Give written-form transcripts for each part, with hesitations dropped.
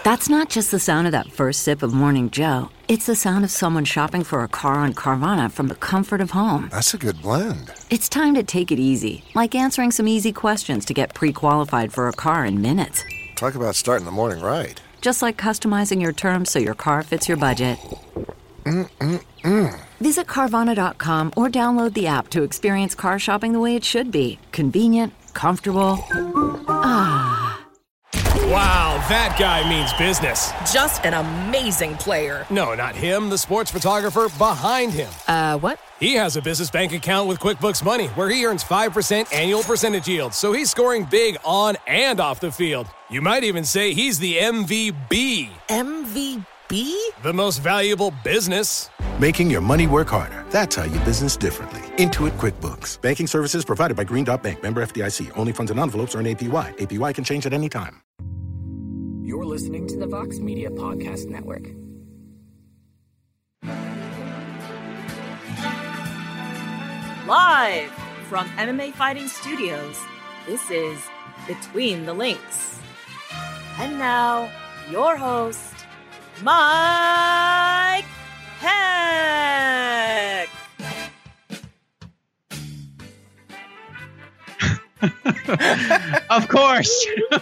That's not just the sound of that first sip of Morning Joe. It's the sound of someone shopping for a car on Carvana from the comfort of home. That's a good blend. It's time to take it easy, like answering some easy questions to get pre-qualified for a car in minutes. Talk about starting the morning right. Just like customizing your terms so your car fits your budget. Visit Carvana.com or download the app to experience car shopping the way it should be. Convenient, comfortable. Wow, that guy means business. Just an amazing player. No, not him, the sports photographer behind him. What? He has a business bank account with QuickBooks Money where he earns 5% annual percentage yield, so he's scoring big on and off the field. You might even say he's the MVB. MVP? The most valuable business. Making your money work harder. That's how you business differently. Intuit QuickBooks. Banking services provided by Green Dot Bank. Member FDIC. Only funds and envelopes earn APY. APY can change at any time. You're listening to the Vox Media Podcast Network. Live from MMA Fighting Studios, this is Between the Links. And now, your host, Mike Heck. Of course.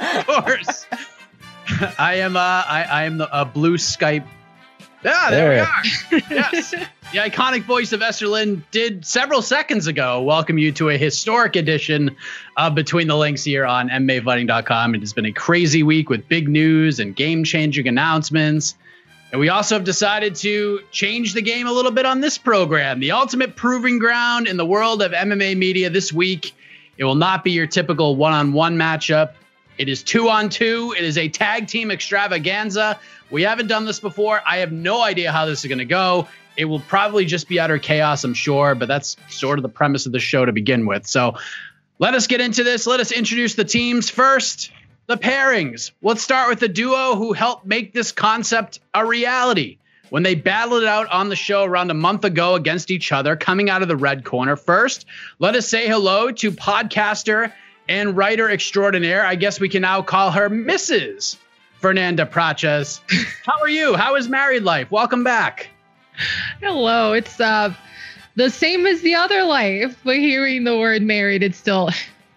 I am the blue Skype. Yeah, there we are. Yes. The iconic voice of Esther Lynn did several seconds ago welcome you to a historic edition of Between the Links here on MMAfighting.com. It has been a crazy week with big news and game-changing announcements. And we also have decided to change the game a little bit on this program. The ultimate proving ground in the world of MMA media this week. It will not be your typical one-on-one matchup. It is 2-on-2. It is a tag team extravaganza. We haven't done this before. I have no idea how this is going to go. It will probably just be utter chaos, I'm sure, but that's sort of the premise of the show to begin with. So let us get into this. Let us introduce the teams first. The pairings. Let's start with the duo who helped make this concept a reality when they battled it out on the show around a month ago against each other, coming out of the red corner. First, let us say hello to podcaster and writer extraordinaire. I guess we can now call her Mrs. Fernanda Praches. How are you? How is married life? Welcome back. Hello. It's the same as the other life, but hearing the word married, it's still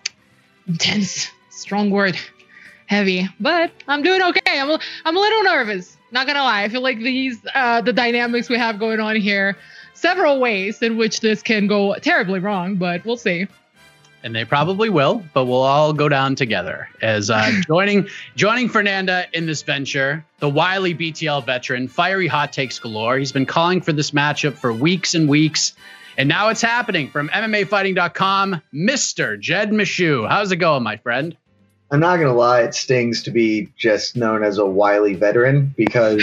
intense. Strong word. Heavy. But I'm doing okay. I'm a little nervous. Not gonna lie. I feel like the dynamics we have going on here, several ways in which this can go terribly wrong, but we'll see. And they probably will, but we'll all go down together as joining Fernanda in this venture, the wily BTL veteran, fiery hot takes galore. He's been calling for this matchup for weeks and weeks, and now it's happening. From MMAfighting.com, Mr. Jed Meshew. How's it going, my friend? I'm not going to lie, it stings to be just known as a wily veteran because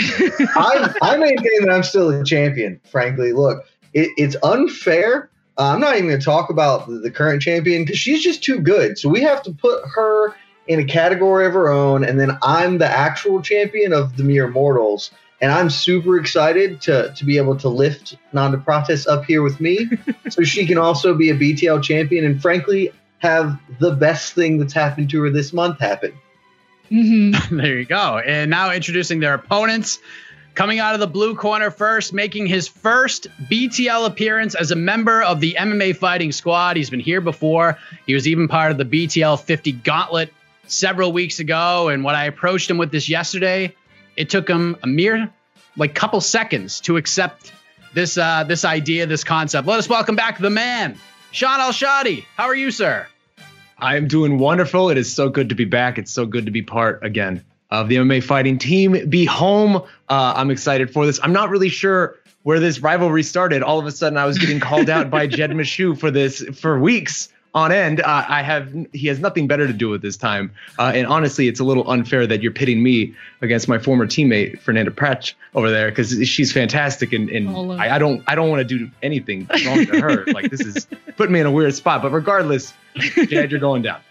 I maintain that I'm still a champion, frankly. Look, it's unfair. I'm not even going to talk about the current champion because she's just too good. So we have to put her in a category of her own, and then I'm the actual champion of the mere mortals. And I'm super excited to be able to lift Nanda Prates up here with me so she can also be a BTL champion and, frankly, have the best thing that's happened to her this month happen. Mm-hmm. There you go. And now introducing their opponents. Coming out of the blue corner first, making his first BTL appearance as a member of the MMA Fighting Squad. He's been here before. He was even part of the BTL 50 Gauntlet several weeks ago. And when I approached him with this yesterday, it took him a mere couple seconds to accept this idea, this concept. Let us welcome back the man, Sean Al-Shadi. How are you, sir? I'm doing wonderful. It is so good to be back. It's so good to be part again of the MMA Fighting team. Be home. I'm excited for this. I'm not really sure where this rivalry started. All of a sudden, I was getting called out by Jed Meshew for this for weeks on end. He has nothing better to do with this time. And honestly, it's a little unfair that you're pitting me against my former teammate Fernanda Prates over there because she's fantastic and I don't want to do anything wrong to her. This is putting me in a weird spot. But regardless, Jed, you're going down.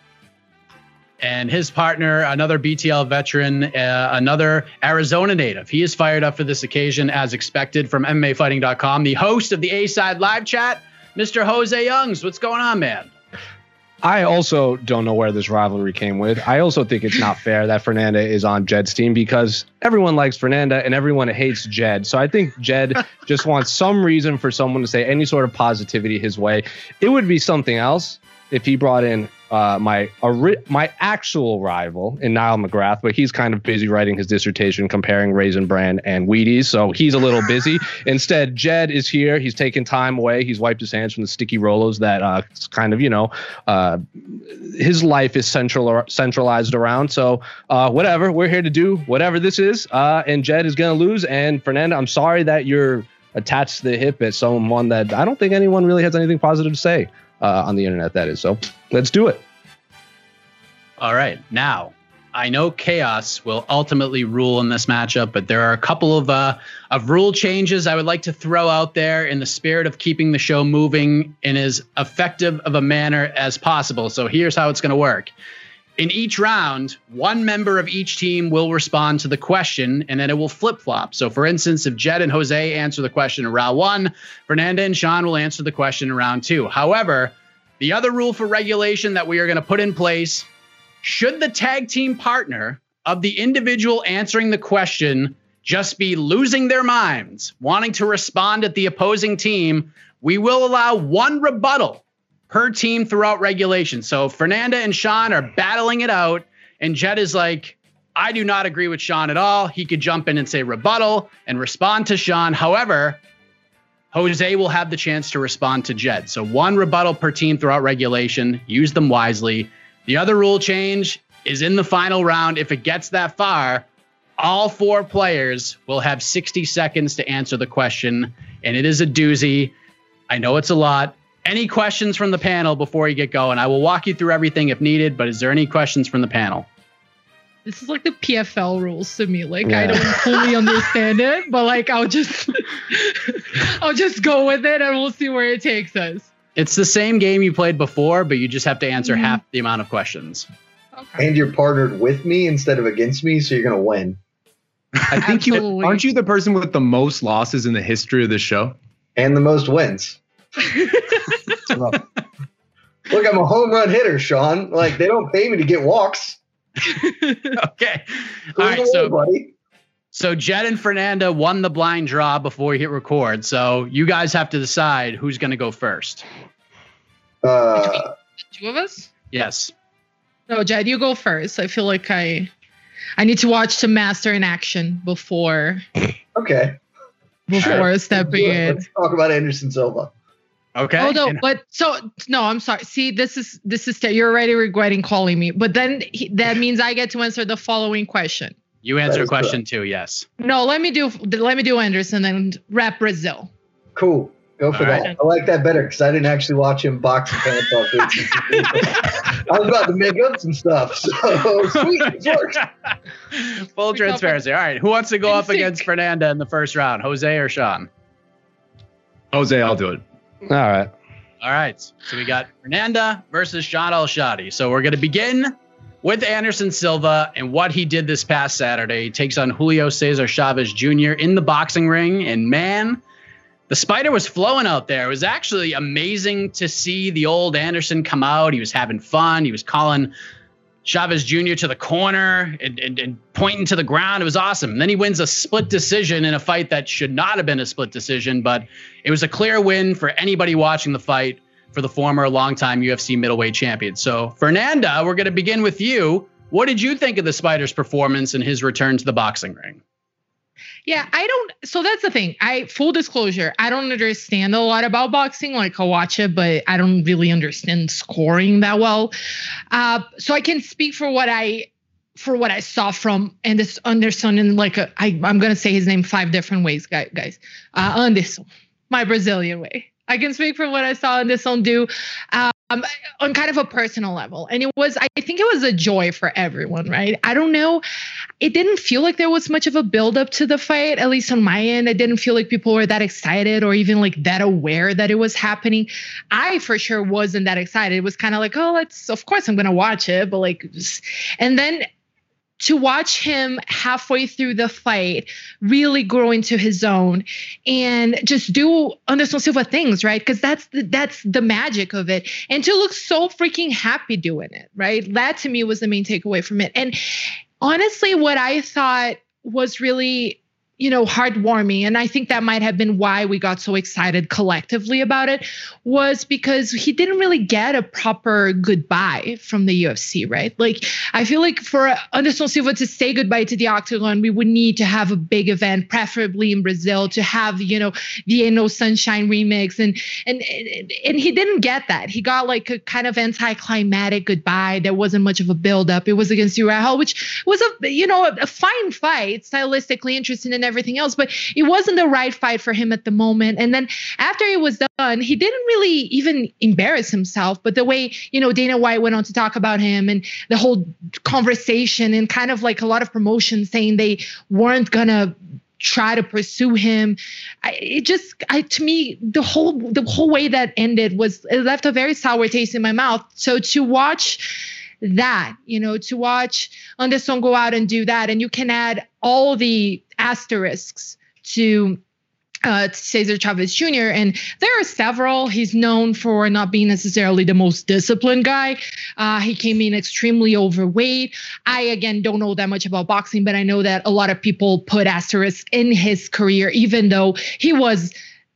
And his partner, another BTL veteran, another Arizona native. He is fired up for this occasion, as expected, from MMAfighting.com. The host of the A-Side live chat, Mr. Jose Youngs. What's going on, man? I also don't know where this rivalry came with. I also think it's not fair that Fernanda is on Jed's team because everyone likes Fernanda and everyone hates Jed. So I think Jed just wants some reason for someone to say any sort of positivity his way. It would be something else if he brought in my actual rival in Niall McGrath, but he's kind of busy writing his dissertation comparing Raisin Bran and Wheaties, so he's a little busy. Instead, Jed is here. He's taken time away. He's wiped his hands from the sticky Rolos that kind of, his life is centralized around. So whatever, we're here to do whatever this is, and Jed is going to lose. And Fernanda, I'm sorry that you're attached to the hip at someone that I don't think anyone really has anything positive to say on the internet, that is. So let's do it. All right. Now, I know chaos will ultimately rule in this matchup, but there are a couple of rule changes I would like to throw out there in the spirit of keeping the show moving in as effective of a manner as possible. So here's how it's going to work. In each round, one member of each team will respond to the question, and then it will flip-flop. So, for instance, if Jed and Jose answer the question in round 1, Fernanda and Sean will answer the question in round 2. However, the other rule for regulation that we are going to put in place, should the tag team partner of the individual answering the question just be losing their minds, wanting to respond at the opposing team, we will allow one rebuttal per team throughout regulation. So Fernanda and Sean are battling it out, and Jed is like, I do not agree with Sean at all. He could jump in and say rebuttal and respond to Sean. However, Jose will have the chance to respond to Jed. So one rebuttal per team throughout regulation. Use them wisely. The other rule change is in the final round. If it gets that far, all 4 players will have 60 seconds to answer the question, and it is a doozy. I know it's a lot. Any questions from the panel before you get going? I will walk you through everything if needed, but is there any questions from the panel? This is like the PFL rules to me. Like, yeah. I don't fully understand it, but like, I'll just go with it and we'll see where it takes us. It's the same game you played before, but you just have to answer half the amount of questions. Okay. And you're partnered with me instead of against me, so you're going to win. I think aren't you the person with the most losses in the history of this show? And the most wins. Look, I'm a home run hitter, Sean. Like, they don't pay me to get walks. Okay. All right, so Jed and Fernanda won the blind draw before we hit record. So you guys have to decide who's going to go first. The 2 of us? Yes. No, Jed, you go first. I feel like I need to watch some Master in action before. Okay. Before stepping in. Let's talk about Anderson Silva. Okay. Oh no, no, I'm sorry. See, this is you're already regretting calling me, but then that means I get to answer the following question. You answer question 2, yes. No, let me do Anderson and rap Brazil. Cool. Go for that. Right. I like that better because I didn't actually watch him box and pants off. I was about to make up some stuff. So sweet, it works. Full transparency. All right. Who wants to go up against Fernanda in the first round? Jose or Sean? Jose, I'll do it. All right. So we got Fernanda versus Sean El-Shadi. So we're going to begin with Anderson Silva and what he did this past Saturday. He takes on Julio Cesar Chavez Jr. in the boxing ring. And man, the spider was flowing out there. It was actually amazing to see the old Anderson come out. He was having fun. He was calling Chavez Jr. to the corner and pointing to the ground. It was awesome. And then he wins a split decision in a fight that should not have been a split decision, but it was a clear win for anybody watching the fight for the former longtime UFC middleweight champion. So, Fernanda, we're going to begin with you. What did you think of the Spider's performance and his return to the boxing ring? Yeah, so that's the thing. Full disclosure, I don't understand a lot about boxing. Like, I'll watch it, but I don't really understand scoring that well. So I can speak for what I saw from Anderson in like I'm going to say his name 5 different ways, guys. Anderson, my Brazilian way. I can speak for what I saw Anderson do on kind of a personal level. And I think it was a joy for everyone, right? I don't know. It didn't feel like there was much of a buildup to the fight, at least on my end. I didn't feel like people were that excited or even like that aware that it was happening. I for sure wasn't that excited. It was kind of like, of course I'm going to watch it. But like, and then to watch him halfway through the fight really grow into his own and just do Anderson Silva things, right? Because that's the magic of it. And to look so freaking happy doing it, right? That to me was the main takeaway from it. And honestly, what I thought was really, heartwarming, and I think that might have been why we got so excited collectively about it, was because he didn't really get a proper goodbye from the UFC, right? Like, I feel like for Anderson Silva to say goodbye to the octagon, we would need to have a big event, preferably in Brazil, to have, the Ain't No Sunshine remix, and he didn't get that. He got like a kind of anticlimactic goodbye. There wasn't much of a buildup. It was against Uriah Hall, which was a fine fight, stylistically interesting and everything else, but it wasn't the right fight for him at the moment. And then after it was done, he didn't really even embarrass himself, but the way, Dana White went on to talk about him and the whole conversation and kind of like a lot of promotion saying they weren't gonna try to pursue him. To me, the whole way that ended it left a very sour taste in my mouth. So to watch that, to watch Anderson go out and do that, and you can add all the asterisks to Cesar Chavez Jr. And there are several. He's known for not being necessarily the most disciplined guy. He came in extremely overweight. I, again, don't know that much about boxing, but I know that a lot of people put asterisks in his career, even though he was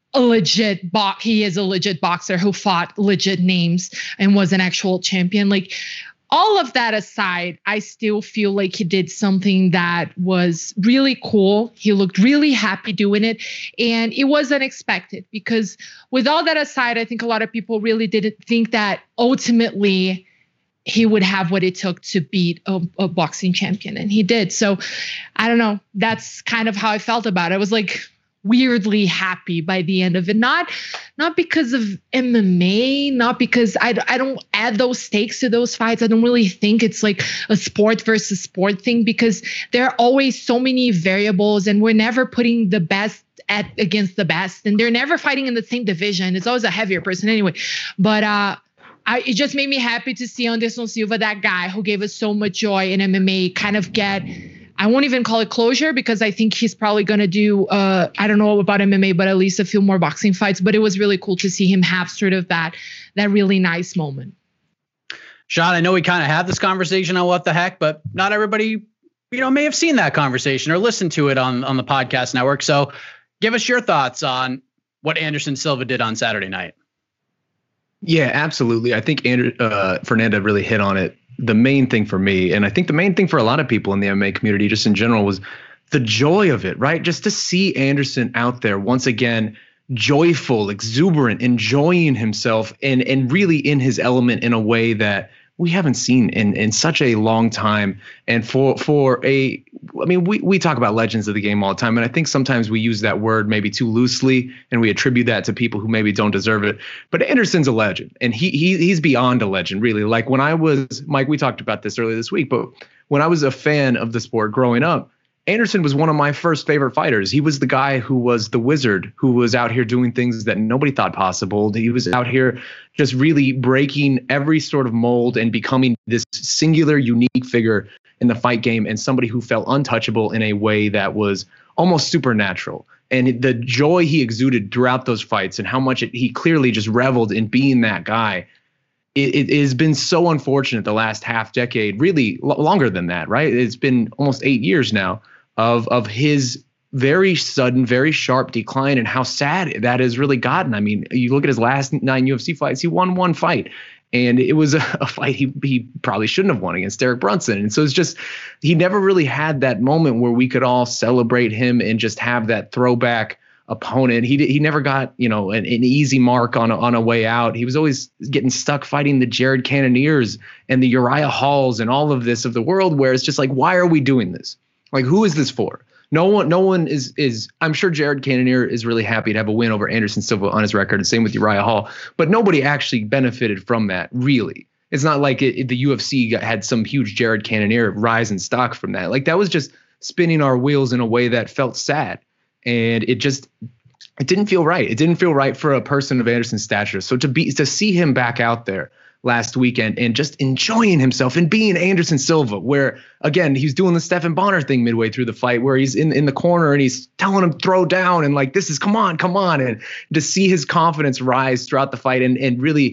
he is a legit boxer who fought legit names and was an actual champion. Like, all of that aside, I still feel like he did something that was really cool. He looked really happy doing it. And it was unexpected because with all that aside, I think a lot of people really didn't think that ultimately he would have what it took to beat a boxing champion. And he did. So I don't know. That's kind of how I felt about it. I was like weirdly happy by the end of it. Not because of MMA, not because I don't add those stakes to those fights. I don't really think it's like a sport versus sport thing because there are always so many variables and we're never putting the best against the best and they're never fighting in the same division. It's always a heavier person anyway. But it just made me happy to see Anderson Silva, that guy who gave us so much joy in MMA, kind of get, I won't even call it closure because I think he's probably going to do, I don't know about MMA, but at least a few more boxing fights. But it was really cool to see him have sort of that really nice moment. Sean, I know we kind of had this conversation on What the Heck, but not everybody, may have seen that conversation or listened to it on the podcast network. So give us your thoughts on what Anderson Silva did on Saturday night. Yeah, absolutely. I think Fernanda really hit on it. The main thing for me, and I think the main thing for a lot of people in the MMA community just in general, was the joy of it, right? Just to see Anderson out there once again, joyful, exuberant, enjoying himself and really in his element in a way that we haven't seen in such a long time. And we talk about legends of the game all the time. And I think sometimes we use that word maybe too loosely and we attribute that to people who maybe don't deserve it. But Anderson's a legend and he's beyond a legend, really. Like when I was, Mike, we talked about this earlier this week, but when I was a fan of the sport growing up, Anderson was one of my first favorite fighters. He was the guy who was the wizard, who was out here doing things that nobody thought possible. He was out here just really breaking every sort of mold and becoming this singular, unique figure in the fight game and somebody who felt untouchable in a way that was almost supernatural. And the joy he exuded throughout those fights and how much he clearly just reveled in being that guy. It has been so unfortunate the last half decade, really longer than that, right? It's been almost 8 years now of his very sudden, very sharp decline and how sad that has really gotten. I mean, you look at his last 9 UFC fights, he won one fight. And it was a fight he probably shouldn't have won against Derek Brunson. And so it's just, he never really had that moment where we could all celebrate him and just have that throwback opponent. He never got, an easy mark on a way out. He was always getting stuck fighting the Jared Cannoniers and the Uriah Halls and all of this of the world, where it's just like, why are we doing this? Like, who is this for? No one is. I'm sure Jared Cannonier is really happy to have a win over Anderson Silva on his record, and same with Uriah Hall. But nobody actually benefited from that, really. It's not like the UFC had some huge Jared Cannonier rise in stock from that. Like, that was just spinning our wheels in a way that felt sad. And it didn't feel right. It didn't feel right for a person of Anderson's stature. So to see him back out there last weekend and just enjoying himself and being Anderson Silva, where again, he's doing the Stephan Bonnar thing midway through the fight where he's in the corner and he's telling him throw down and like, this is come on. And to see his confidence rise throughout the fight and really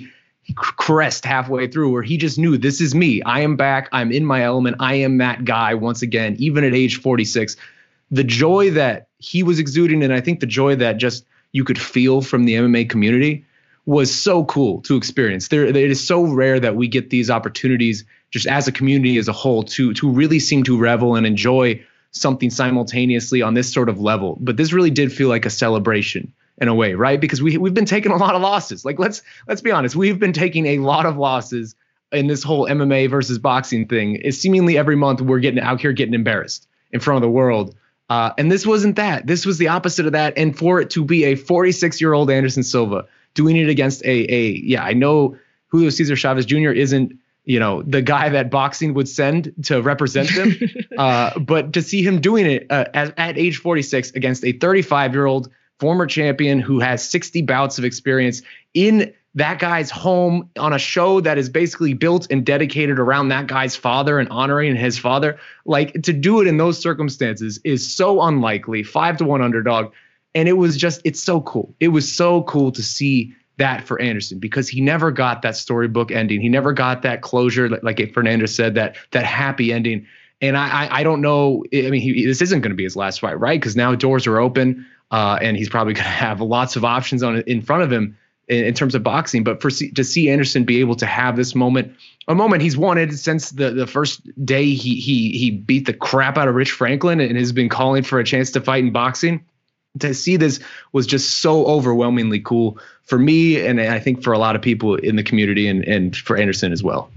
crest halfway through where he just knew this is me. I am back. I'm in my element. I am that guy once again, even at age 46, the joy that he was exuding. And I think the joy that just you could feel from the MMA community was so cool to experience. It is so rare that we get these opportunities just as a community as a whole to really seem to revel and enjoy something simultaneously on this sort of level. But this really did feel like a celebration in a way, right? Because we've been taking a lot of losses. Like let's be honest, we've been taking a lot of losses in this whole MMA versus boxing thing. It's seemingly every month we're getting out here getting embarrassed in front of the world. And this wasn't that. This was the opposite of that. And for it to be a 46-year-old Anderson Silva doing it against I know Julio Cesar Chavez Jr. isn't, the guy that boxing would send to represent them. But to see him doing it at age 46 against a 35-year-old former champion who has 60 bouts of experience in that guy's home on a show that is basically built and dedicated around that guy's father and honoring his father, like to do it in those circumstances is so unlikely. 5-1 underdog. And it's so cool. It was so cool to see that for Anderson because he never got that storybook ending. He never got that closure, like Fernandez said, that happy ending. And I don't know. I mean, this isn't going to be his last fight, right? Because now doors are open and he's probably going to have lots of options in front of him in terms of boxing. But to see Anderson be able to have this moment, a moment he's wanted since the first day he beat the crap out of Rich Franklin and has been calling for a chance to fight in boxing. To see this was just so overwhelmingly cool for me, and I think for a lot of people in the community and for Anderson as well.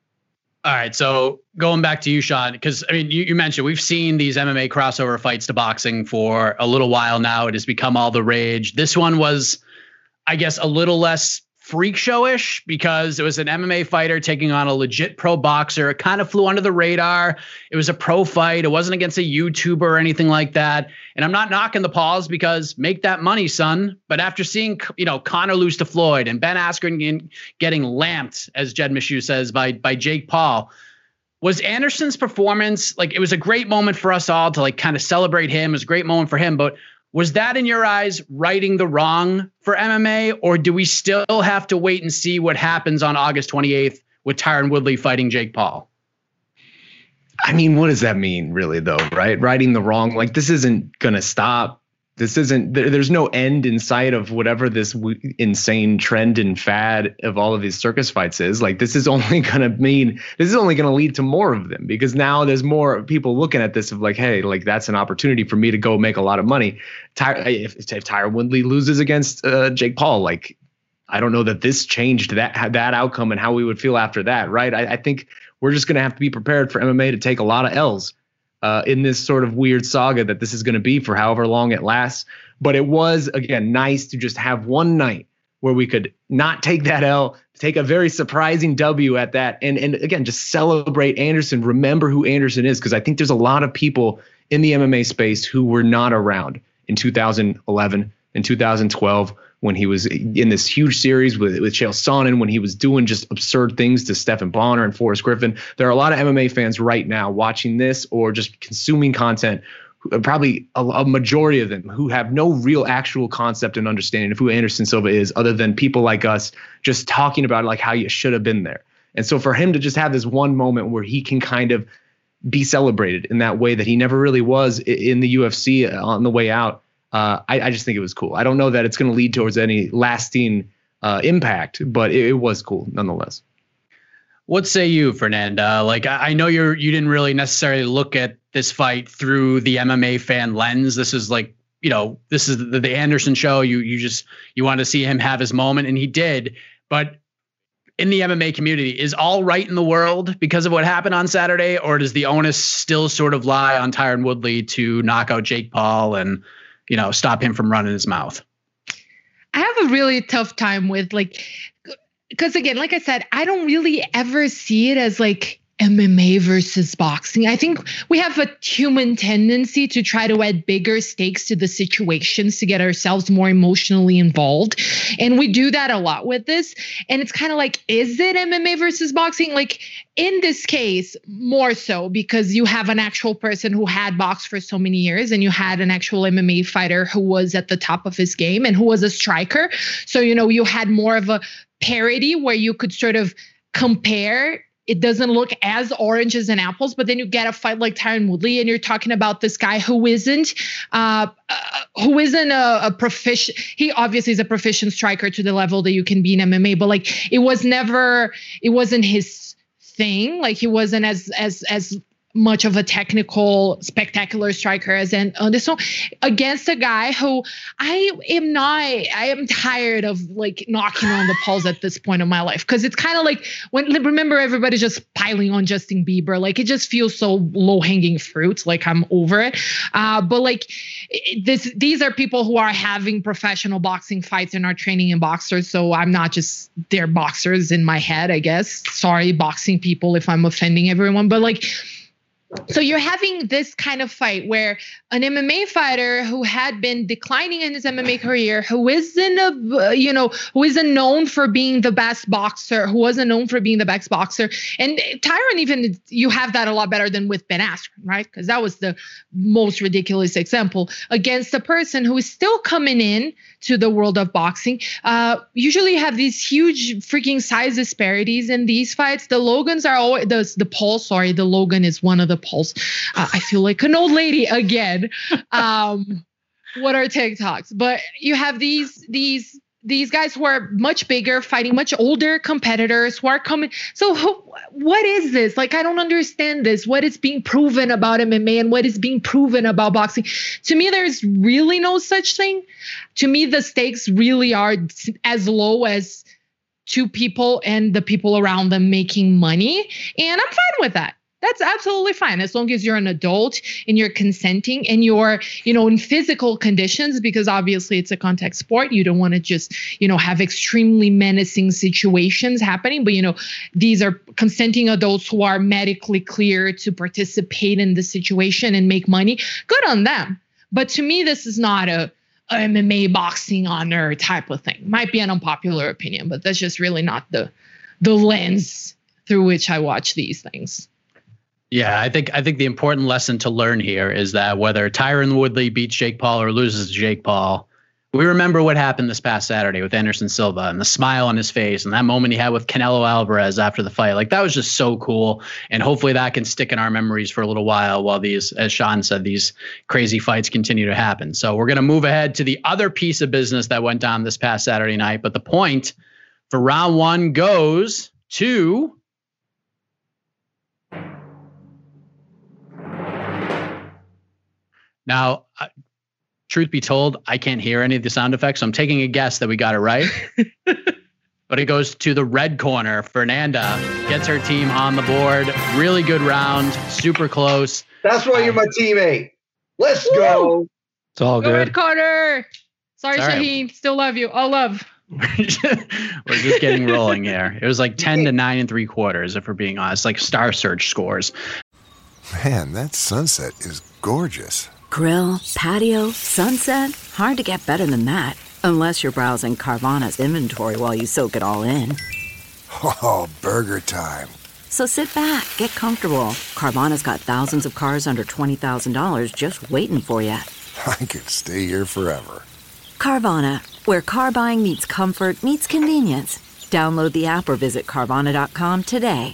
All right, so going back to you, Sean, because I mean, you mentioned we've seen these MMA crossover fights to boxing for a little while now. It has become all the rage. This one was, I guess, a little less freak showish because it was an MMA fighter taking on a legit pro boxer. It kind of flew under the radar. It was a pro fight. It wasn't against a YouTuber or anything like that. And I'm not knocking the Pauls because make that money, son. But after seeing, Conor lose to Floyd and Ben Askren getting lamped, as Jed Meshew says, by Jake Paul, was Anderson's performance, like, it was a great moment for us all to like kind of celebrate him. It was a great moment for him, but was that in your eyes righting the wrong for MMA, or do we still have to wait and see what happens on August 28th with Tyron Woodley fighting Jake Paul? I mean, what does that mean really though, right? Righting the wrong, like this isn't going to stop. There's no end in sight of whatever this insane trend and fad of all of these circus fights is. Like this is only going to lead to more of them because now there's more people looking at this of like, hey, like that's an opportunity for me to go make a lot of money. If Tyron Woodley loses against Jake Paul, like I don't know that this changed that outcome and how we would feel after that, right? I think we're just going to have to be prepared for MMA to take a lot of L's. In this sort of weird saga that this is going to be for however long it lasts. But it was, again, nice to just have one night where we could not take that L, take a very surprising W at that. And again, just celebrate Anderson, remember who Anderson is, because I think there's a lot of people in the MMA space who were not around in 2011 and 2012 when he was in this huge series with Chael Sonnen, when he was doing just absurd things to Stephan Bonnar and Forrest Griffin. There are a lot of MMA fans right now watching this or just consuming content, probably a majority of them who have no real actual concept and understanding of who Anderson Silva is other than people like us just talking about like how you should have been there. And so for him to just have this one moment where he can kind of be celebrated in that way that he never really was in the UFC on the way out, I just think it was cool. I don't know that it's going to lead towards any lasting impact, but it was cool nonetheless. What say you, Fernanda? Like, I know you didn't really necessarily look at this fight through the MMA fan lens. This is like, this is the Anderson show. You want to see him have his moment, and he did. But in the MMA community, is all right in the world because of what happened on Saturday, or does the onus still sort of lie on Tyron Woodley to knock out Jake Paul and stop him from running his mouth? I have a really tough time with because again, like I said, I don't really ever see it as like MMA versus boxing. I think we have a human tendency to try to add bigger stakes to the situations to get ourselves more emotionally involved. And we do that a lot with this. And it's kind of like, is it MMA versus boxing? Like in this case, more so because you have an actual person who had boxed for so many years, and you had an actual MMA fighter who was at the top of his game and who was a striker. So, you had more of a parity where you could sort of compare. It doesn't look as oranges and apples, but then you get a fight like Tyron Woodley, and you're talking about this guy who isn't a proficient. He obviously is a proficient striker to the level that you can be in MMA, but like it wasn't his thing. Like he wasn't as much of a technical, spectacular striker as Anderson, against a guy who I am tired of like knocking on the poles at this point in my life. Cause it's kind of like remember everybody's just piling on Justin Bieber. Like it just feels so low hanging fruit. Like I'm over it. But like these are people who are having professional boxing fights and are training in boxers. So I'm not just they're boxers in my head, I guess. Sorry, boxing people, if I'm offending everyone, but like, so you're having this kind of fight where an MMA fighter who had been declining in his MMA career, who isn't known for being the best boxer, who wasn't known for being the best boxer. And Tyron, even you have that a lot better than with Ben Askren, right? Because that was the most ridiculous example against a person who is still coming in to the world of boxing. Usually have these huge freaking size disparities in these fights. The Logans are always the Logan is one of the polls. I feel like an old lady again. What are TikToks? But you have these guys who are much bigger, fighting much older competitors who are coming. So what is this? Like, I don't understand this. What is being proven about MMA and what is being proven about boxing? To me, there's really no such thing. To me, the stakes really are as low as two people and the people around them making money. And I'm fine with that. That's absolutely fine as long as you're an adult and you're consenting and you're, in physical conditions, because obviously it's a contact sport. You don't want to just, have extremely menacing situations happening. But, these are consenting adults who are medically clear to participate in the situation and make money. Good on them. But to me, this is not a MMA boxing honor type of thing. Might be an unpopular opinion, but that's just really not the lens through which I watch these things. Yeah, I think the important lesson to learn here is that whether Tyron Woodley beats Jake Paul or loses to Jake Paul, we remember what happened this past Saturday with Anderson Silva and the smile on his face and that moment he had with Canelo Alvarez after the fight. Like that was just so cool. And hopefully that can stick in our memories for a little while these, as Sean said, these crazy fights continue to happen. So we're going to move ahead to the other piece of business that went down this past Saturday night. But the point for round one goes to now, truth be told, I can't hear any of the sound effects, so I'm taking a guess that we got it right. But it goes to the red corner. Fernanda gets her team on the board. Really good round, super close. That's why you're my teammate. Let's go. It's all good. Red corner. Sorry, Shaheen. Still love you. All love. We're just getting rolling here. It was like 10 to 9 3/4, if we're being honest, like Star Search scores. Man, that sunset is gorgeous. Grill, patio, sunset. Hard to get better than that. Unless you're browsing Carvana's inventory while you soak it all in. Oh, burger time. So sit back, get comfortable. Carvana's got thousands of cars under $20,000 just waiting for you. I could stay here forever. Carvana, where car buying meets comfort, meets convenience. Download the app or visit Carvana.com today.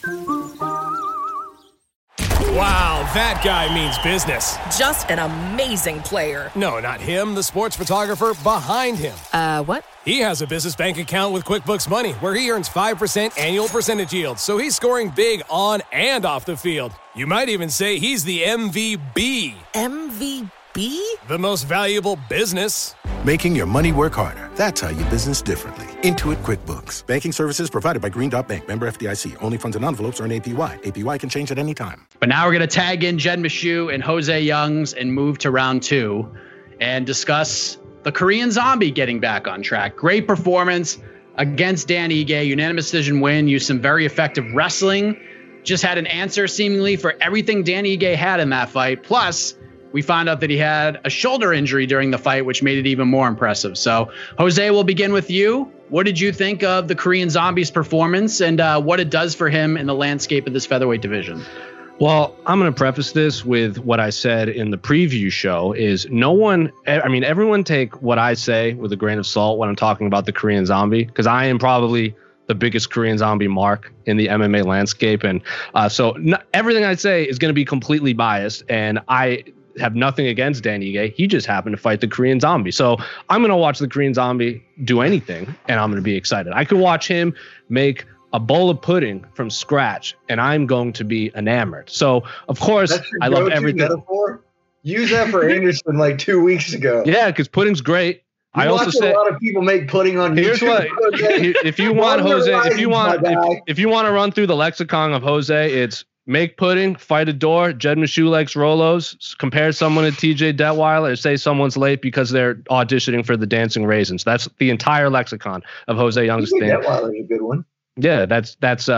Wow, that guy means business. Just an amazing player. No, not him, the sports photographer behind him. What? He has a business bank account with QuickBooks Money where he earns 5% annual percentage yield, so he's scoring big on and off the field. You might even say he's the MVB. MVP? The most valuable business. Making your money work harder. That's how you business differently. Intuit QuickBooks. Banking services provided by Green Dot Bank. Member FDIC. Only funds and envelopes earn APY. APY can change at any time. But now we're going to tag in Jed Meshew and Jose Youngs and move to round two and discuss the Korean Zombie getting back on track. Great performance against Dan Ige. Unanimous decision win. Used some very effective wrestling. just had an answer seemingly for everything Dan Ige had in that fight. Plus, we found out that he had a shoulder injury during the fight, which made it even more impressive. So, Jose, we'll begin with you. What did you think of the Korean Zombie's performance and what it does for him in the landscape of this featherweight division? Well, I'm going to preface this with what I said in the preview show is everyone take what I say with a grain of salt when I'm talking about the Korean Zombie, because I am probably the biggest Korean Zombie mark in the MMA landscape. And everything I say is going to be completely biased, and I have nothing against Dan Ige. He just happened to fight the Korean Zombie. So I'm going to watch the Korean Zombie do anything, and I'm going to be excited. I could watch him make a bowl of pudding from scratch, and I'm going to be enamored. So, of course, I love everything. Metaphor? Use that for Anderson like 2 weeks ago. Yeah, because pudding's great. I also say a lot of people make pudding on here's YouTube. What, if you want Jose, if you want to run through the lexicon of Jose, it's make pudding, fight a door, Jed Meshew likes Rolos, compare someone to TJ Detweiler, or say someone's late because they're auditioning for the Dancing Raisins. That's the entire lexicon of Jose Young's thing. Detweiler's a good one. Yeah, that's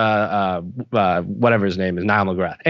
whatever his name is, Niall McGrath.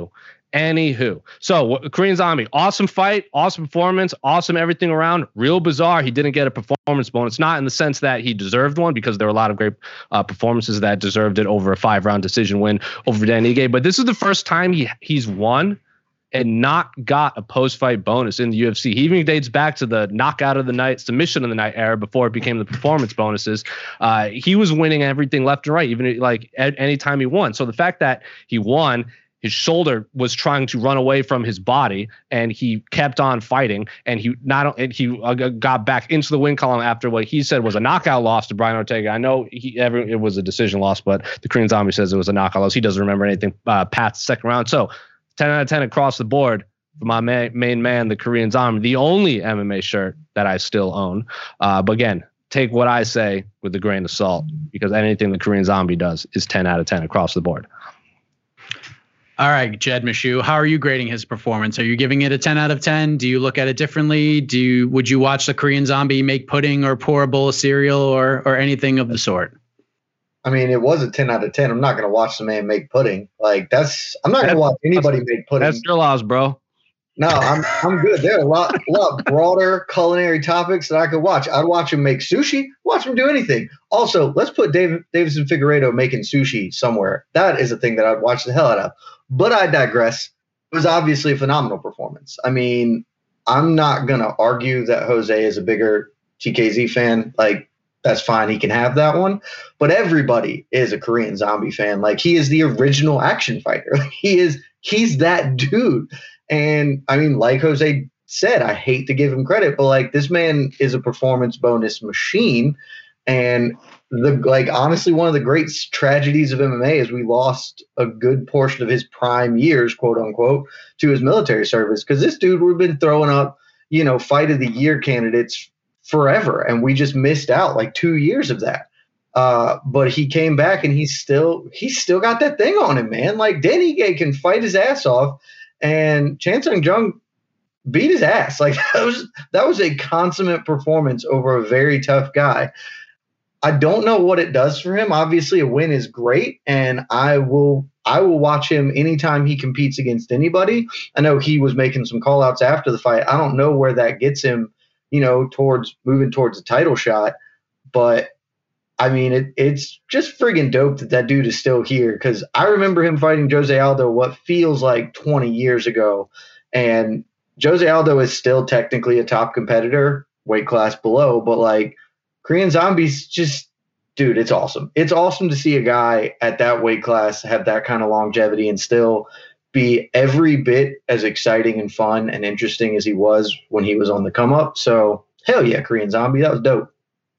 Anywho, so Korean Zombie, awesome fight, awesome performance, awesome everything around. Real bizarre, he didn't get a performance bonus, not in the sense that he deserved one, because there were a lot of great performances that deserved it over a 5-round decision win over Dan Ige. But this is the first time he's won and not got a post-fight bonus in the UFC. He even dates back to the knockout of the night, submission of the night era before it became the performance bonuses. He was winning everything left and right, even like any time he won. So the fact that he won, his shoulder was trying to run away from his body, and he kept on fighting. And he got back into the win column after what he said was a knockout loss to Brian Ortega. I know it was a decision loss, but the Korean Zombie says it was a knockout loss. He doesn't remember anything past the second round. So 10 out of 10 across the board for my main man, the Korean Zombie, the only MMA shirt that I still own. But again, take what I say with a grain of salt, because anything the Korean Zombie does is 10 out of 10 across the board. All right, Jed Meshew, how are you grading his performance? Are you giving it a 10 out of 10? Do you look at it differently? Would you watch the Korean Zombie make pudding or pour a bowl of cereal or anything of the sort? I mean, it was a 10 out of 10. I'm not going to watch the man make pudding. I'm not going to watch anybody make pudding. That's your loss, bro. No, I'm good. There are a lot broader culinary topics that I could watch. I'd watch him make sushi, watch him do anything. Also, let's put Davison Figueiredo making sushi somewhere. That is a thing that I'd watch the hell out of. But I digress. It was obviously a phenomenal performance. I mean, I'm not going to argue that Jose is a bigger TKZ fan. Like, that's fine. He can have that one. But everybody is a Korean Zombie fan. Like, he is the original action fighter. He's that dude. And I mean, like Jose said, I hate to give him credit, but like, this man is a performance bonus machine. And honestly, one of the great tragedies of MMA is we lost a good portion of his prime years, quote unquote, to his military service. Because this dude would have been throwing up, fight of the year candidates forever, and we just missed out like 2 years of that. But he came back, and he's still got that thing on him, man. Like, Dan Ige can fight his ass off, and Chan Sung Jung beat his ass. Like, that was a consummate performance over a very tough guy. I don't know what it does for him. Obviously, a win is great, and I will watch him anytime he competes against anybody. I know he was making some call-outs after the fight. I don't know where that gets him, towards moving towards a title shot. But I mean, it's just friggin' dope that dude is still here, because I remember him fighting Jose Aldo what feels like 20 years ago. And Jose Aldo is still technically a top competitor, weight class below, but like, Korean Zombie's just, dude, it's awesome. It's awesome to see a guy at that weight class have that kind of longevity and still be every bit as exciting and fun and interesting as he was when he was on the come up. So hell yeah, Korean Zombie, that was dope.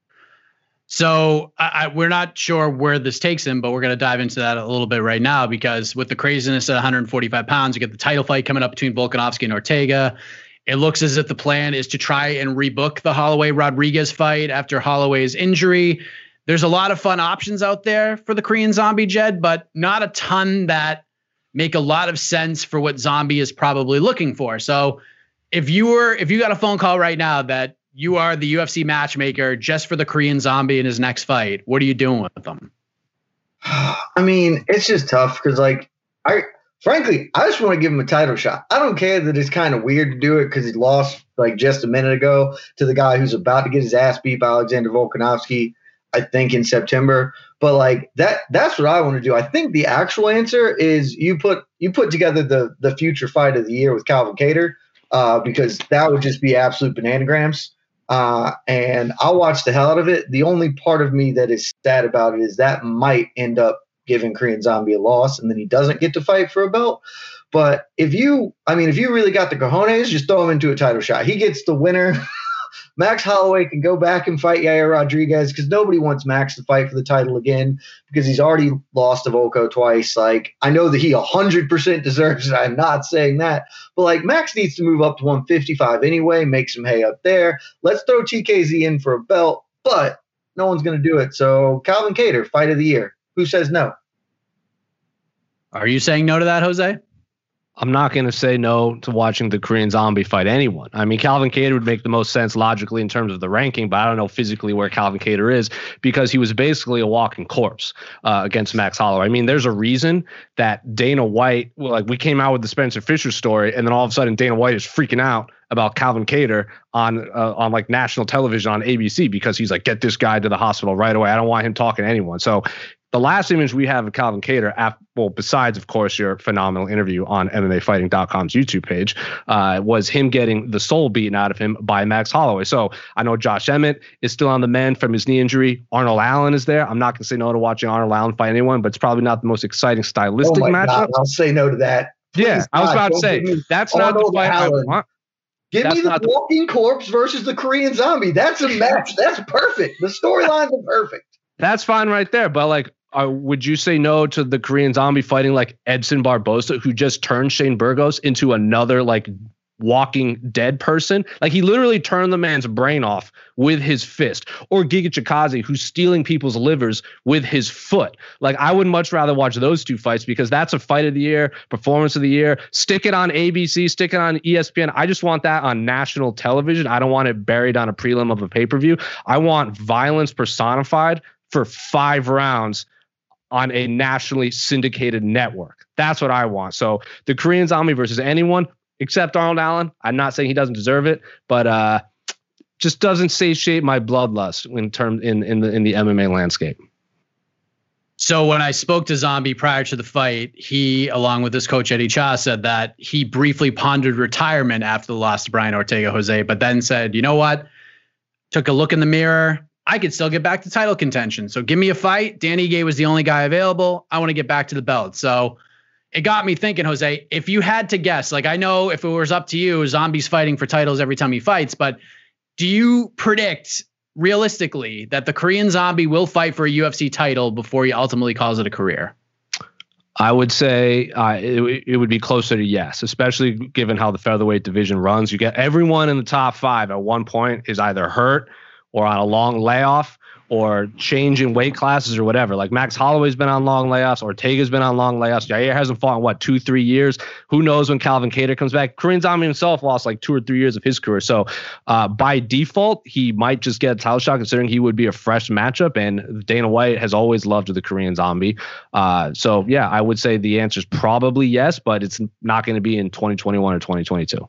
So we're not sure where this takes him, but we're going to dive into that a little bit right now, because with the craziness at 145 pounds, you get the title fight coming up between Volkanovski and Ortega. It looks as if the plan is to try and rebook the Holloway-Rodriguez fight after Holloway's injury. There's a lot of fun options out there for the Korean Zombie, Jed, but not a ton that make a lot of sense for what Zombie is probably looking for. So if you got a phone call right now that you are the UFC matchmaker just for the Korean Zombie in his next fight, what are you doing with them? I mean, it's just tough because, like, Frankly, I just want to give him a title shot. I don't care that it's kind of weird to do it because he lost like just a minute ago to the guy who's about to get his ass beat by Alexander Volkanovski, I think in September. But like that's what I want to do. I think the actual answer is you put together the future fight of the year with Calvin Kattar, because that would just be absolute bananagrams. And I'll watch the hell out of it. The only part of me that is sad about it is that might end up giving Korean Zombie a loss, and then he doesn't get to fight for a belt. But if you really got the cojones, just throw him into a title shot. He gets the winner. Max Holloway can go back and fight Yair Rodriguez because nobody wants Max to fight for the title again because he's already lost to Volko twice. Like, I know that he 100% deserves it. I'm not saying that. But, like, Max needs to move up to 155 anyway, make some hay up there. Let's throw TKZ in for a belt, but no one's going to do it. So, Calvin Kattar, fight of the year. Who says no? Are you saying no to that, Jose? I'm not going to say no to watching the Korean Zombie fight anyone. I mean, Calvin Kattar would make the most sense logically in terms of the ranking, but I don't know physically where Calvin Kattar is because he was basically a walking corpse against Max Holloway. I mean, there's a reason that Dana White, we came out with the Spencer Fisher story, and then all of a sudden Dana White is freaking out about Calvin Kattar on like national television on ABC because he's like, get this guy to the hospital right away. I don't want him talking to anyone. So the last image we have of Calvin Kattar, besides, of course, your phenomenal interview on MMAfighting.com's YouTube page, was him getting the soul beaten out of him by Max Holloway. So I know Josh Emmett is still on the mend from his knee injury. Arnold Allen is there. I'm not going to say no to watching Arnold Allen fight anyone, but it's probably not the most exciting stylistic matchup. I'll say no to that. Please, yeah, I was about to say, that's not the fight I want. Give me the walking corpse versus the Korean Zombie. That's a match. That's perfect. The storylines are perfect. That's fine right there. But like, would you say no to the Korean Zombie fighting like Edson Barbosa, who just turned Shane Burgos into another like walking dead person? Like, he literally turned the man's brain off with his fist. Or Giga Chikadze, who's stealing people's livers with his foot. Like, I would much rather watch those two fights because that's a fight of the year, performance of the year. Stick it on ABC, stick it on ESPN. I just want that on national television. I don't want it buried on a prelim of a pay-per-view. I want violence personified for 5 rounds on a nationally syndicated network. That's what I want. So the Korean Zombie versus anyone except Arnold Allen. I'm not saying he doesn't deserve it, but just doesn't satiate my bloodlust in the MMA landscape. So when I spoke to Zombie prior to the fight, he, along with his coach Eddie Cha, said that he briefly pondered retirement after the loss to Brian Ortega, Jose, but then said, you know what? Took a look in the mirror. I could still get back to title contention. So give me a fight. Dan Ige was the only guy available. I want to get back to the belt. So it got me thinking, Jose, if you had to guess, like, I know if it was up to you, Zombie's fighting for titles every time he fights, but do you predict realistically that the Korean Zombie will fight for a UFC title before he ultimately calls it a career? I would say it would be closer to yes, especially given how the featherweight division runs. You get everyone in the top 5 at one point is either hurt or on a long layoff or change in weight classes or whatever. Like Max Holloway's been on long layoffs. Ortega's been on long layoffs. Yair hasn't fought in 2-3 years. Who knows when Calvin Kattar comes back? Korean Zombie himself lost like 2 or 3 years of his career. So by default, he might just get a title shot considering he would be a fresh matchup. And Dana White has always loved the Korean Zombie. So yeah, I would say the answer is probably yes, but it's not going to be in 2021 or 2022.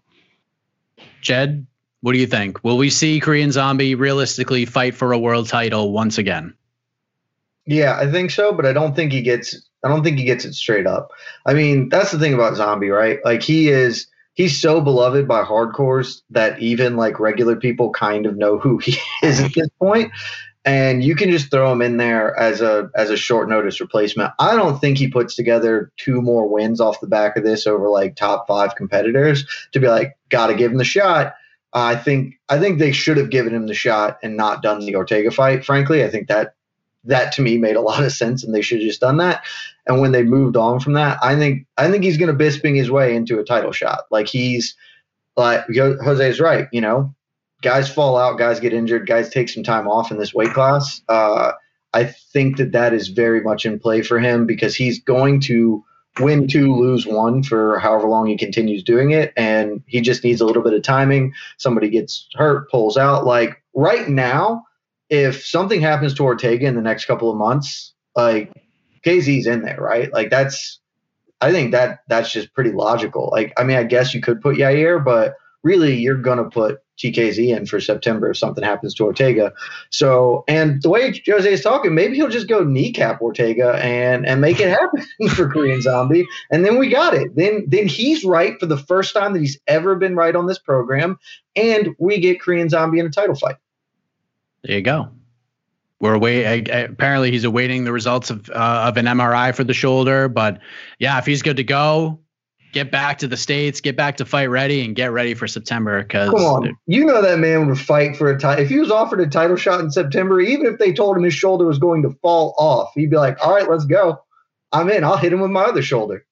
Jed, what do you think? Will we see Korean Zombie realistically fight for a world title once again? Yeah, I think so, but I don't think he gets it straight up. I mean, that's the thing about Zombie, right? Like, he's so beloved by hardcores that even like regular people kind of know who he is at this point. And you can just throw him in there as a short notice replacement. I don't think he puts together 2 more wins off the back of this over like top 5 competitors to be like, gotta give him the shot. I think they should have given him the shot and not done the Ortega fight. Frankly, I think that to me made a lot of sense, and they should have just done that. And when they moved on from that, I think he's going to Bisping his way into a title shot. Like, he's like, Jose's right. You know, guys fall out, guys get injured, guys take some time off in this weight class. I think that is very much in play for him because he's going to win 2, lose 1 for however long he continues doing it. And he just needs a little bit of timing. Somebody gets hurt, pulls out. Like, right now, if something happens to Ortega in the next couple of months, like, KZ's in there, right? Like, I think that's just pretty logical. Like, I mean, I guess you could put Yair, but really you're going to put TKZ in for September if something happens to Ortega. So, and the way Jose is talking, maybe he'll just go kneecap Ortega and make it happen for Korean Zombie. And then we got it. Then he's right for the first time that he's ever been right on this program. And we get Korean Zombie in a title fight. There you go. Apparently he's awaiting the results of an MRI for the shoulder, but yeah, if he's good to go, get back to the States, get back to fight ready, and get ready for September. Because come on, you know that man would fight for a title. If he was offered a title shot in September, even if they told him his shoulder was going to fall off, he'd be like, "All right, let's go. I'm in. I'll hit him with my other shoulder."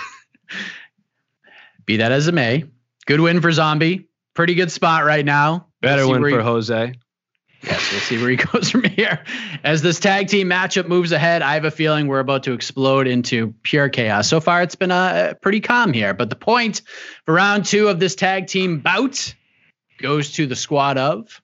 Be that as it may, good win for Zombie. Pretty good spot right now. Better win for Jose. Yes, we'll see where he goes from here. As this tag team matchup moves ahead, I have a feeling we're about to explode into pure chaos. So far, it's been pretty calm here. But the point for round 2 of this tag team bout goes to the squad of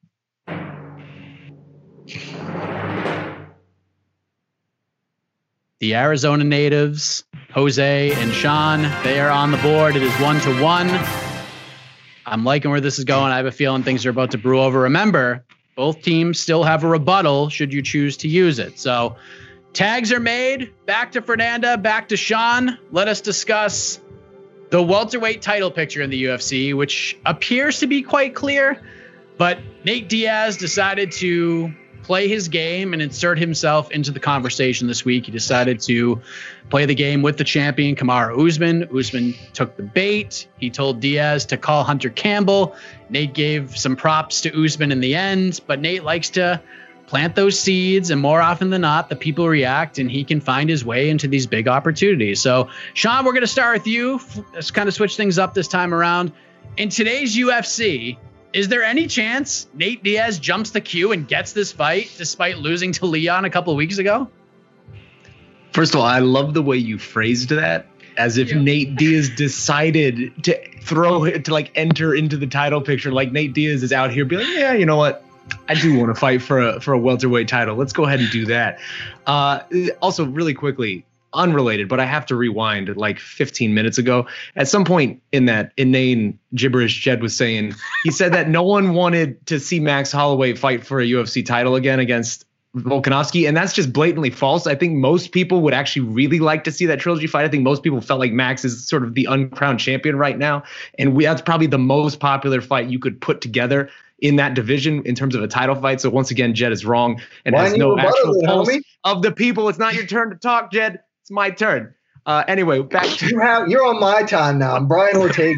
the Arizona natives, Jose and Sean. They are on the board. It is 1-1. I'm liking where this is going. I have a feeling things are about to brew over. Remember, both teams still have a rebuttal should you choose to use it. So tags are made. Back to Fernanda, back to Sean. Let us discuss the welterweight title picture in the UFC, which appears to be quite clear. But Nate Diaz decided to play his game and insert himself into the conversation this week. He decided to play the game with the champion, Kamaru Usman. Usman took the bait. He told Diaz to call Hunter Campbell. Nate gave some props to Usman in the end, but Nate likes to plant those seeds, and more often than not, the people react, and he can find his way into these big opportunities. So, Sean, we're going to start with you. Let's kind of switch things up this time around. In today's UFC, is there any chance Nate Diaz jumps the queue and gets this fight despite losing to Leon a couple of weeks ago? First of all, I love the way you phrased that, as if Nate Diaz decided to enter into the title picture. Like Nate Diaz is out here being like, yeah, you know what? I do want to fight for a welterweight title. Let's go ahead and do that. Also, really quickly, unrelated, but I have to rewind like 15 minutes ago. At some point in that inane gibberish Jed was saying, he said that no one wanted to see Max Holloway fight for a UFC title again against Volkanovski, and that's just blatantly false. I think most people would actually really like to see that trilogy fight. I think most people felt like Max is sort of the uncrowned champion right now, and that's probably the most popular fight you could put together in that division in terms of a title fight. So once again, Jed is wrong and has no actual pulse of the people. It's not your turn to talk, Jed. It's my turn. Anyway, back to you're on my time now. I'm Brian Ortega.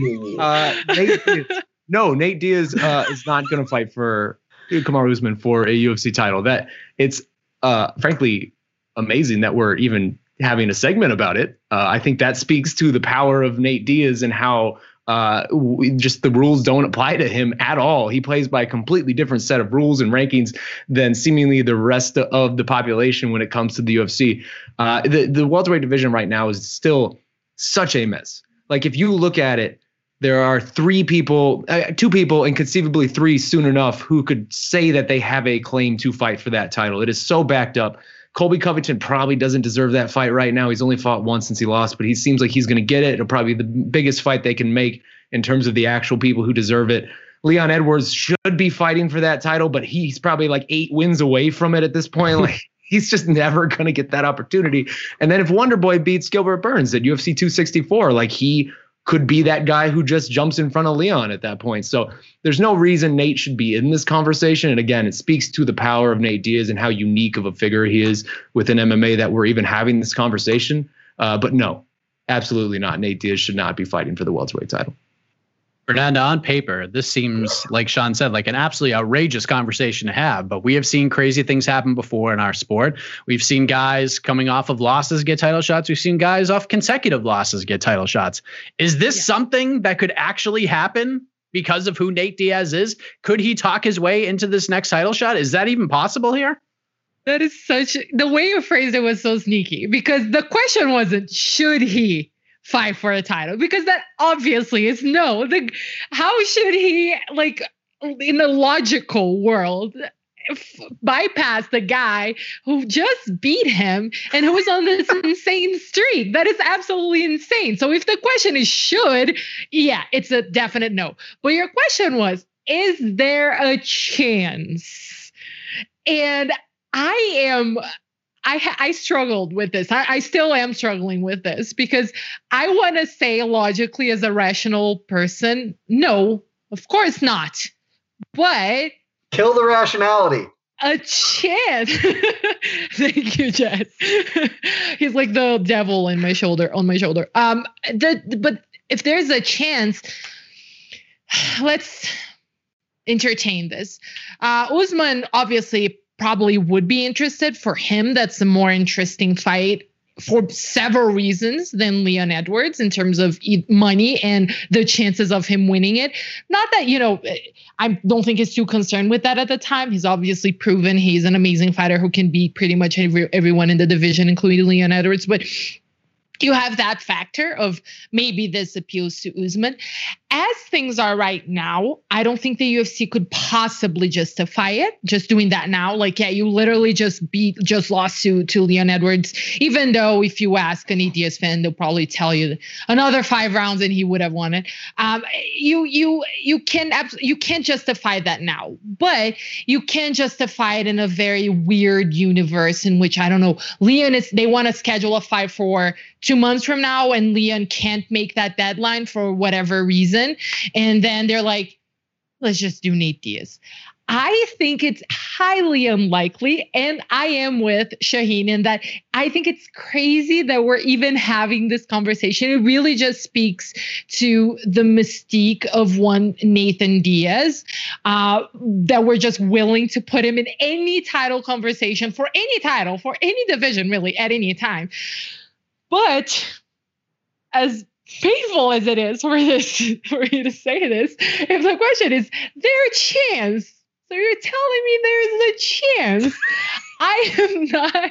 Nate Diaz is not going to fight for Kamaru Usman for a UFC title. That it's frankly amazing that we're even having a segment about it. I think that speaks to the power of Nate Diaz and how just the rules don't apply to him at all. He plays by a completely different set of rules and rankings than seemingly the rest of the population when it comes to the UFC. The welterweight division right now is still such a mess. Like if you look at it, there are two people, and conceivably three soon enough, who could say that they have a claim to fight for that title. It is so backed up. Colby Covington probably doesn't deserve that fight right now. He's only fought once since he lost, but he seems like he's going to get it. It'll probably be the biggest fight they can make in terms of the actual people who deserve it. Leon Edwards should be fighting for that title, but he's probably like 8 wins away from it at this point. Like he's just never going to get that opportunity. And then if Wonderboy beats Gilbert Burns at UFC 264, like he could be that guy who just jumps in front of Leon at that point. So there's no reason Nate should be in this conversation. And again, it speaks to the power of Nate Diaz and how unique of a figure he is within MMA that we're even having this conversation. But no, absolutely not. Nate Diaz should not be fighting for the welterweight title. Fernanda, on paper, this seems, like Sean said, like an absolutely outrageous conversation to have. But we have seen crazy things happen before in our sport. We've seen guys coming off of losses get title shots. We've seen guys off consecutive losses get title shots. Is this something that could actually happen because of who Nate Diaz is? Could he talk his way into this next title shot? Is that even possible here? That is the way you phrased it was so sneaky, because the question wasn't, should he fight for a title? Because that obviously is no. How should he, like, in a logical world, bypass the guy who just beat him and who was on this insane streak. That is absolutely insane. So if the question is should, yeah, it's a definite no. But your question was, is there a chance? And I struggled with this. I still am struggling with this because I want to say logically as a rational person, no, of course not. But kill the rationality. A chance. Thank you, Jed. He's like the devil on my shoulder. But if there's a chance, let's entertain this. Usman obviously probably would be interested. For him, that's a more interesting fight for several reasons than Leon Edwards in terms of money and the chances of him winning it. Not that, I don't think he's too concerned with that at the time. He's obviously proven he's an amazing fighter who can beat pretty much everyone in the division, including Leon Edwards. But you have that factor of maybe this appeals to Usman. As things are right now, I don't think the UFC could possibly justify it. Just doing that now, like, yeah, you literally just lost to Leon Edwards. Even though if you ask an ETS fan, they'll probably tell you another 5 rounds and he would have won it. You can't justify that now, but you can justify it in a very weird universe in which, I don't know, they want to schedule a fight for 2 months from now and Leon can't make that deadline for whatever reason. And then they're like, let's just do Nate Diaz. I think it's highly unlikely. And I am with Shaheen in that I think it's crazy that we're even having this conversation. It really just speaks to the mystique of one Nathan Diaz, that we're just willing to put him in any title conversation for any title, for any division, really, at any time. But as painful as it is for you to say this, if the question is there a chance, so you're telling me there's a chance, I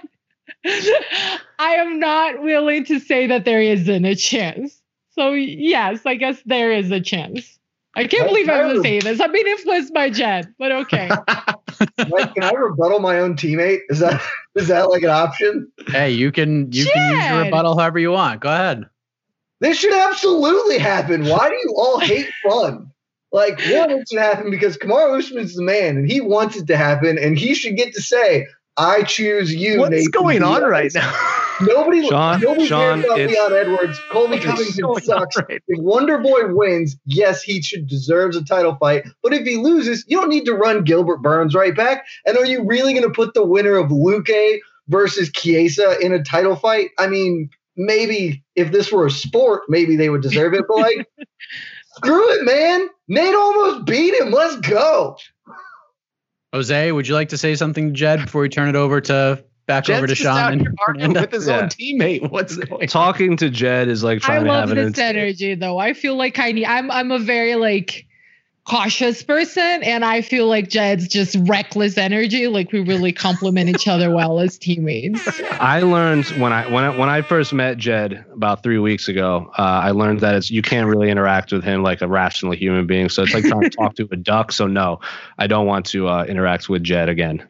am not willing to say that there isn't a chance. So yes, I guess there is a chance. I can't believe I'm saying this. I'm being influenced by Jed, but okay. Mike, can I rebuttal my own teammate? Is that like an option? Hey, you can use your rebuttal however you want. Go ahead. This should absolutely happen. Why do you all hate fun? Like, one, it should happen because Kamaru Usman's the man, and he wants it to happen, and he should get to say, "I choose you." What's Nathan going Diaz. on right now? Nobody Sean, cares about Leon Edwards. Colby Covington sucks. Right. If Wonder Boy wins, yes, he deserves a title fight. But if he loses, you don't need to run Gilbert Burns right back. And are you really going to put the winner of Luque versus Chiesa in a title fight? I mean, maybe if this were a sport, maybe they would deserve it. But like, screw it, man. Nate almost beat him. Let's go. Jose, would you like to say something, Jed, before we turn it over to Sean and arguing with his own teammate? What's going on? Talking to Jed is like trying to have I love this energy, though. I feel like I'm a very like cautious person, and I feel like Jed's just reckless energy. Like we really complement each other well as teammates. I learned when I first met Jed about 3 weeks ago, I learned that you can't really interact with him like a rational human being. So it's like trying to talk to a duck. So no, I don't want to interact with Jed again.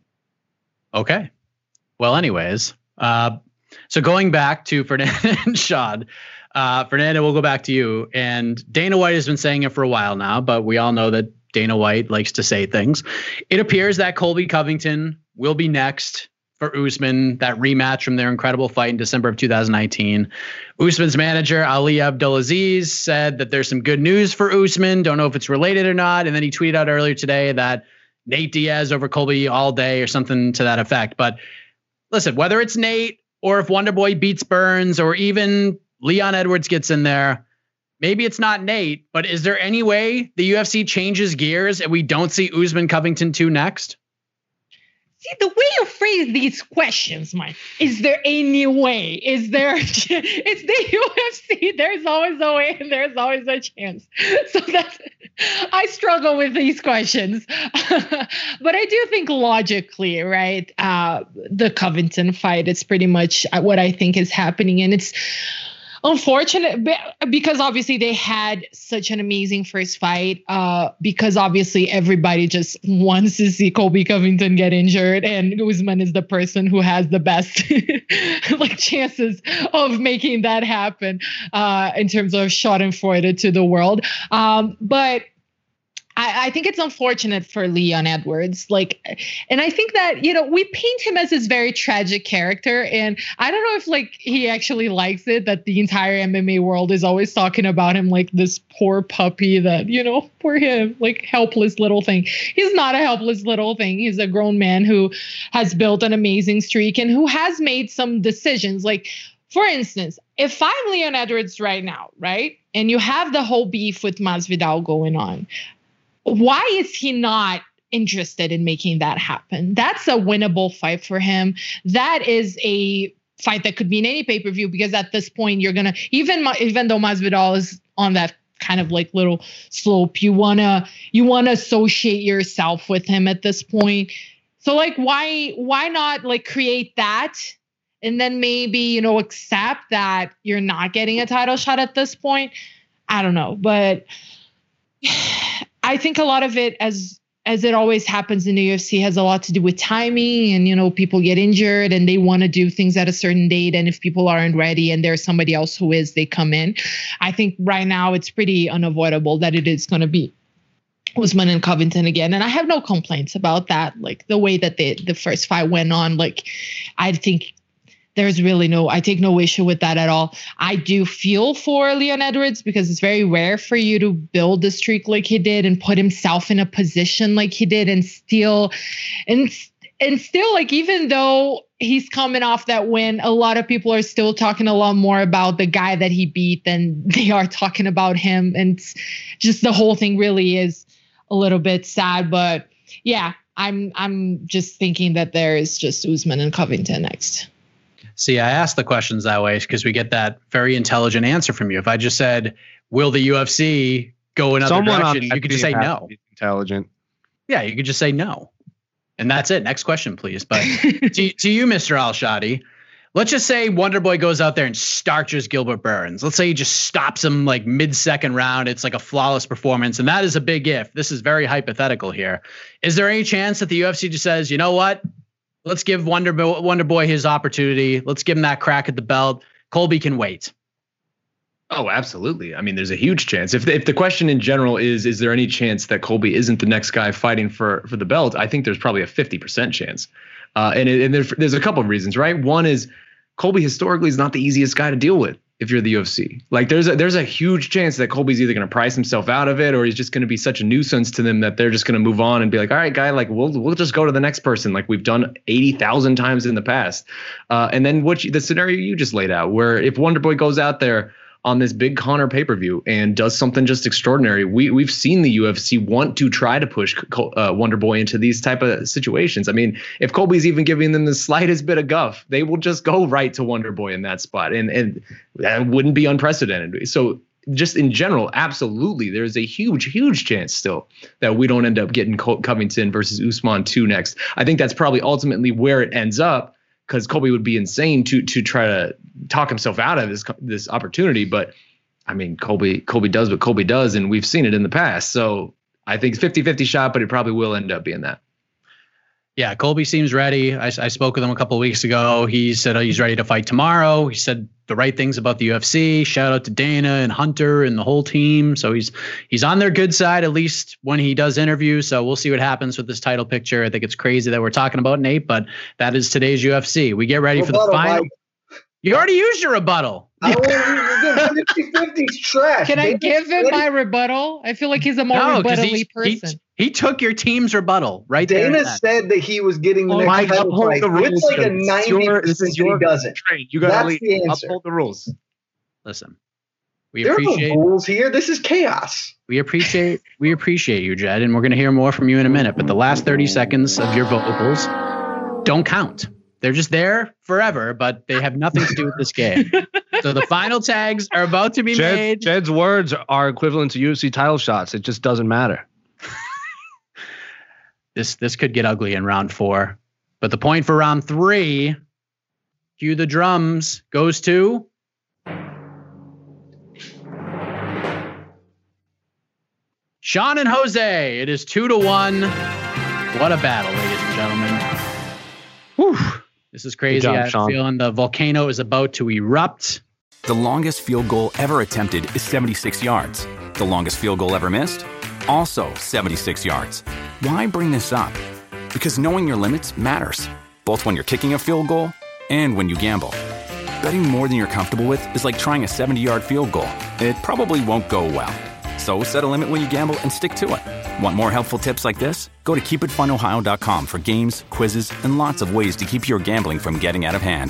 Okay. Well, anyways, so going back to Fernando and Sean, Fernando, we'll go back to you. And Dana White has been saying it for a while now, but we all know that Dana White likes to say things. It appears that Colby Covington will be next for Usman, that rematch from their incredible fight in December of 2019. Usman's manager, Ali Abdulaziz, said that there's some good news for Usman. Don't know if it's related or not. And then he tweeted out earlier today that Nate Diaz over Colby all day or something to that effect. But listen, whether it's Nate or if Wonderboy beats Burns or even Leon Edwards gets in there, maybe it's not Nate, but is there any way the UFC changes gears and we don't see Usman Covington 2 next? See, the way you phrase these questions, Mike, is there any way? Is there? It's the UFC. There's always a way and there's always a chance. So I struggle with these questions. But I do think logically, right, the Covington fight is pretty much what I think is happening. And unfortunate because obviously they had such an amazing first fight, because obviously everybody just wants to see Colby Covington get injured, and Usman is the person who has the best like chances of making that happen in terms of schadenfreude to the world. But I think it's unfortunate for Leon Edwards. And I think that, we paint him as this very tragic character. And I don't know if he actually likes it that the entire MMA world is always talking about him like this poor puppy that, poor him, helpless little thing. He's not a helpless little thing. He's a grown man who has built an amazing streak and who has made some decisions. For instance, if I'm Leon Edwards right now, right? And you have the whole beef with Masvidal going on, why is he not interested in making that happen? That's a winnable fight for him. That is a fight that could be in any pay-per-view, because at this point you're gonna, even though Masvidal is on that kind of little slope, you wanna associate yourself with him at this point. So why not create that, and then maybe accept that you're not getting a title shot at this point? I don't know, but I think a lot of it, as it always happens in the UFC, has a lot to do with timing, and people get injured and they want to do things at a certain date, and if people aren't ready and there's somebody else who is, they come in. I think right now it's pretty unavoidable that it is going to be Usman and Covington again, and I have no complaints about that. The way that the first fight went on, I think there's really I take no issue with that at all. I do feel for Leon Edwards, because it's very rare for you to build a streak like he did and put himself in a position like he did, and still, even though he's coming off that win, a lot of people are still talking a lot more about the guy that he beat than they are talking about him. And just the whole thing really is a little bit sad. But yeah, I'm just thinking that there is just Usman and Covington next. See, I asked the questions that way because we get that very intelligent answer from you. If I just said, will the UFC go another direction, you could just say no. Intelligent. Yeah, you could just say no. And that's it. Next question, please. But to you, Mr. Al-Shadi, let's just say Wonderboy goes out there and starches Gilbert Burns. Let's say he just stops him mid-second round. It's a flawless performance. And that is a big if. This is very hypothetical here. Is there any chance that the UFC just says, you know what? Let's give Wonderboy his opportunity. Let's give him that crack at the belt. Colby can wait. Oh, absolutely. I mean, there's a huge chance. If the question in general is there any chance that Colby isn't the next guy fighting for the belt? I think there's probably a 50% chance. And there's a couple of reasons, right? One is Colby historically is not the easiest guy to deal with if you're the UFC. There's a huge chance that Colby's either going to price himself out of it, or he's just going to be such a nuisance to them that they're just going to move on and be like, all right, guy, we'll just go to the next person, like we've done 80,000 times in the past. And then the scenario you just laid out, where if Wonderboy goes out there on this big Conor pay-per-view and does something just extraordinary, we've seen the UFC want to try to push Wonderboy into these type of situations. I mean, if Colby's even giving them the slightest bit of guff, they will just go right to Wonderboy in that spot, and that wouldn't be unprecedented. So just in general, absolutely, there's a huge chance still that we don't end up getting Covington versus Usman 2 next. I think that's probably ultimately where it ends up, because Colby would be insane to try to talk himself out of this opportunity. But I mean, Colby does what Colby does, and we've seen it in the past. So I think it's 50-50 shot, but it probably will end up being that. Yeah, Colby seems ready. I spoke with him a couple of weeks ago. He said he's ready to fight tomorrow. He said the right things about the UFC. Shout out to Dana and Hunter and the whole team. So he's on their good side, at least when he does interviews. So we'll see what happens with this title picture. I think it's crazy that we're talking about Nate, but that is today's UFC. We get ready for the final. Mike. You already used your rebuttal. 50-50's trash. Can I give him my rebuttal? I feel like he's a more rebuttal-y person. He took your team's rebuttal right there. Dana said that he was getting the next title fight. It's like a 90% he doesn't. Trade. You got to uphold the rules. Listen, there are no rules here. This is chaos. We appreciate you, Jed, and we're going to hear more from you in a minute. But the last 30 seconds of your vocals don't count. They're just there forever, but they have nothing to do with this game. So the final tags are about to be made. Jed's words are equivalent to UFC title shots. It just doesn't matter. This could get ugly in round 4. But the point for round 3, cue the drums, goes to Sean and Jose, it is 2-1. What a battle, ladies and gentlemen. Whew. This is crazy. Job, I have a feeling the volcano is about to erupt. The longest field goal ever attempted is 76 yards. The longest field goal ever missed? Also 76 yards. Why bring this up? Because knowing your limits matters, both when you're kicking a field goal and when you gamble. Betting more than you're comfortable with is like trying a 70-yard field goal. It probably won't go well. So set a limit when you gamble and stick to it. Want more helpful tips like this? Go to keepitfunohio.com for games, quizzes, and lots of ways to keep your gambling from getting out of hand.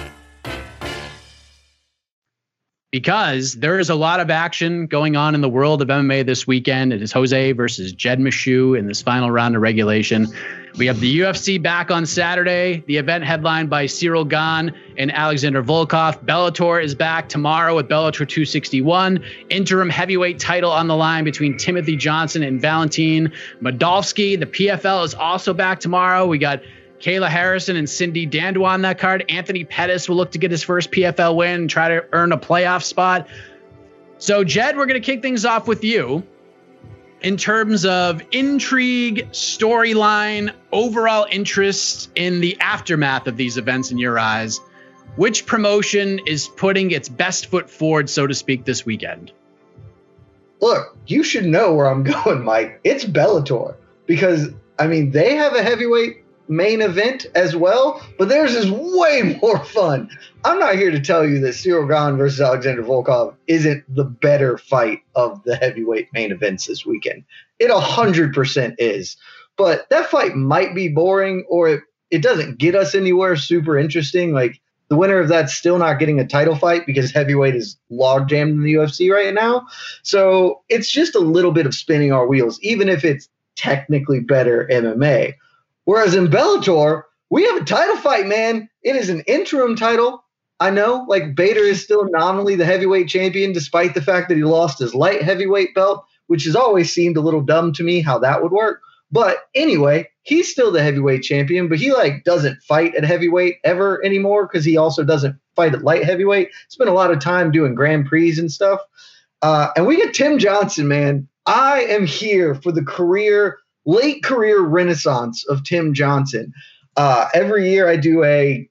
Because there is a lot of action going on in the world of MMA this weekend. It is Jose versus Jed Meshew in this final round of regulation. We have the UFC back on Saturday, the event headlined by Cyril Gane and Alexander Volkov. Bellator is back tomorrow with Bellator 261. Interim heavyweight title on the line between Timothy Johnson and Valentin Modolsky. The PFL is also back tomorrow. We got Kayla Harrison and Cindy Dandois on that card. Anthony Pettis will look to get his first PFL win and try to earn a playoff spot. So, Jed, we're going to kick things off with you. In terms of intrigue, storyline, overall interest in the aftermath of these events in your eyes, which promotion is putting its best foot forward, so to speak, this weekend? Look, you should know where I'm going, Mike. It's Bellator. Because, I mean, they have a heavyweight main event as well, but theirs is way more fun. I'm not here to tell you that Cyril Gane versus Alexander Volkov isn't the better fight of the heavyweight main events this weekend. It 100% is. But that fight might be boring, or it doesn't get us anywhere super interesting. Like, the winner of that's still not getting a title fight because heavyweight is log jammed in the UFC right now. So it's just a little bit of spinning our wheels, even if it's technically better MMA. Whereas in Bellator, we have a title fight, man. It is an interim title. I know, like, Bader is still nominally the heavyweight champion, despite the fact that he lost his light heavyweight belt, which has always seemed a little dumb to me how that would work. But anyway, he's still the heavyweight champion, but he doesn't fight at heavyweight ever anymore because he also doesn't fight at light heavyweight. Spent a lot of time doing Grand Prix and stuff. And we get Tim Johnson, man. I am here for the late career renaissance of Tim Johnson. Every year I do a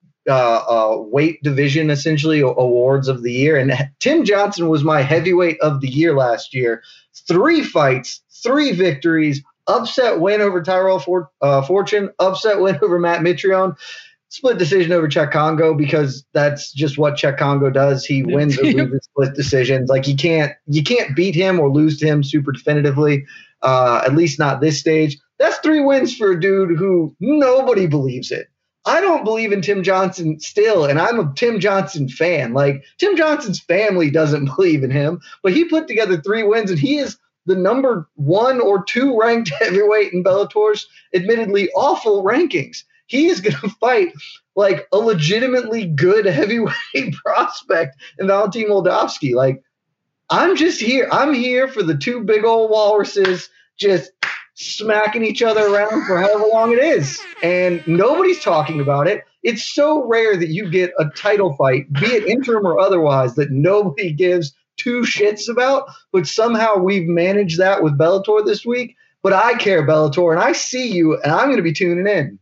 weight division, essentially, awards of the year. And Tim Johnson was my heavyweight of the year last year. 3 fights, 3 victories, upset win over Tyrell Fortune, upset win over Matt Mitrione, split decision over Cheick Kongo, because that's just what Cheick Kongo does. He wins or loses split decisions. Like, you can't beat him or lose to him super definitively, at least not this stage. That's 3 wins for a dude who nobody believes in. I don't believe in Tim Johnson still, and I'm a Tim Johnson fan. Like, Tim Johnson's family doesn't believe in him, but he put together 3 wins, and he is the number 1 or 2 ranked heavyweight in Bellator's admittedly awful rankings. He is going to fight like a legitimately good heavyweight prospect in Valentin Moldavsky. Like, I'm just here. I'm here for the 2 big old walruses just smacking each other around for however long it is. And nobody's talking about it. It's so rare that you get a title fight, be it interim or otherwise, that nobody gives 2 shits about. But somehow we've managed that with Bellator this week. But I care, Bellator, and I see you, and I'm going to be tuning in.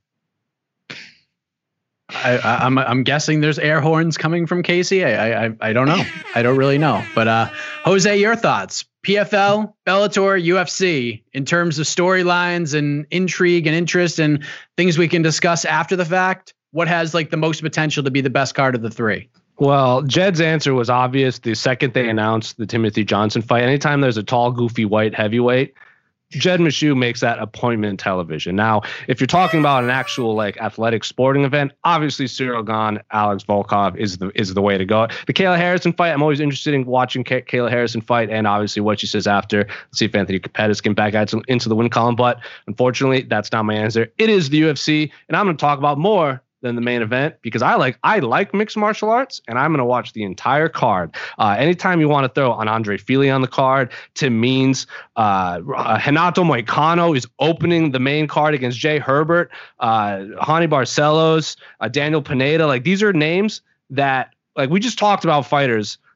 I'm guessing there's air horns coming from Casey. I don't know. I don't really know. But Jose, your thoughts? PFL, Bellator, UFC, in terms of storylines and intrigue and interest and things we can discuss after the fact, what has the most potential to be the best card of the 3? Well, Jed's answer was obvious the second they announced the Timothy Johnson fight. Anytime there's a tall, goofy, white heavyweight, Jed Meshew makes that appointment television. Now, if you're talking about an actual athletic sporting event, obviously Cyril Gane, Alex Volkov is the way to go. The Kayla Harrison fight, I'm always interested in watching Kayla Harrison fight, and obviously what she says after. Let's see if Anthony Pettis can back out into the win column. But unfortunately, that's not my answer. It is the UFC, and I'm going to talk about more than the main event because I like mixed martial arts, and I'm going to watch the entire card. Anytime you want to throw an Andre Fili on the card, Tim Means, Renato Moicano is opening the main card against Jay Herbert, Hani Barcelos, Daniel Pineda. These are names that we just talked about fighters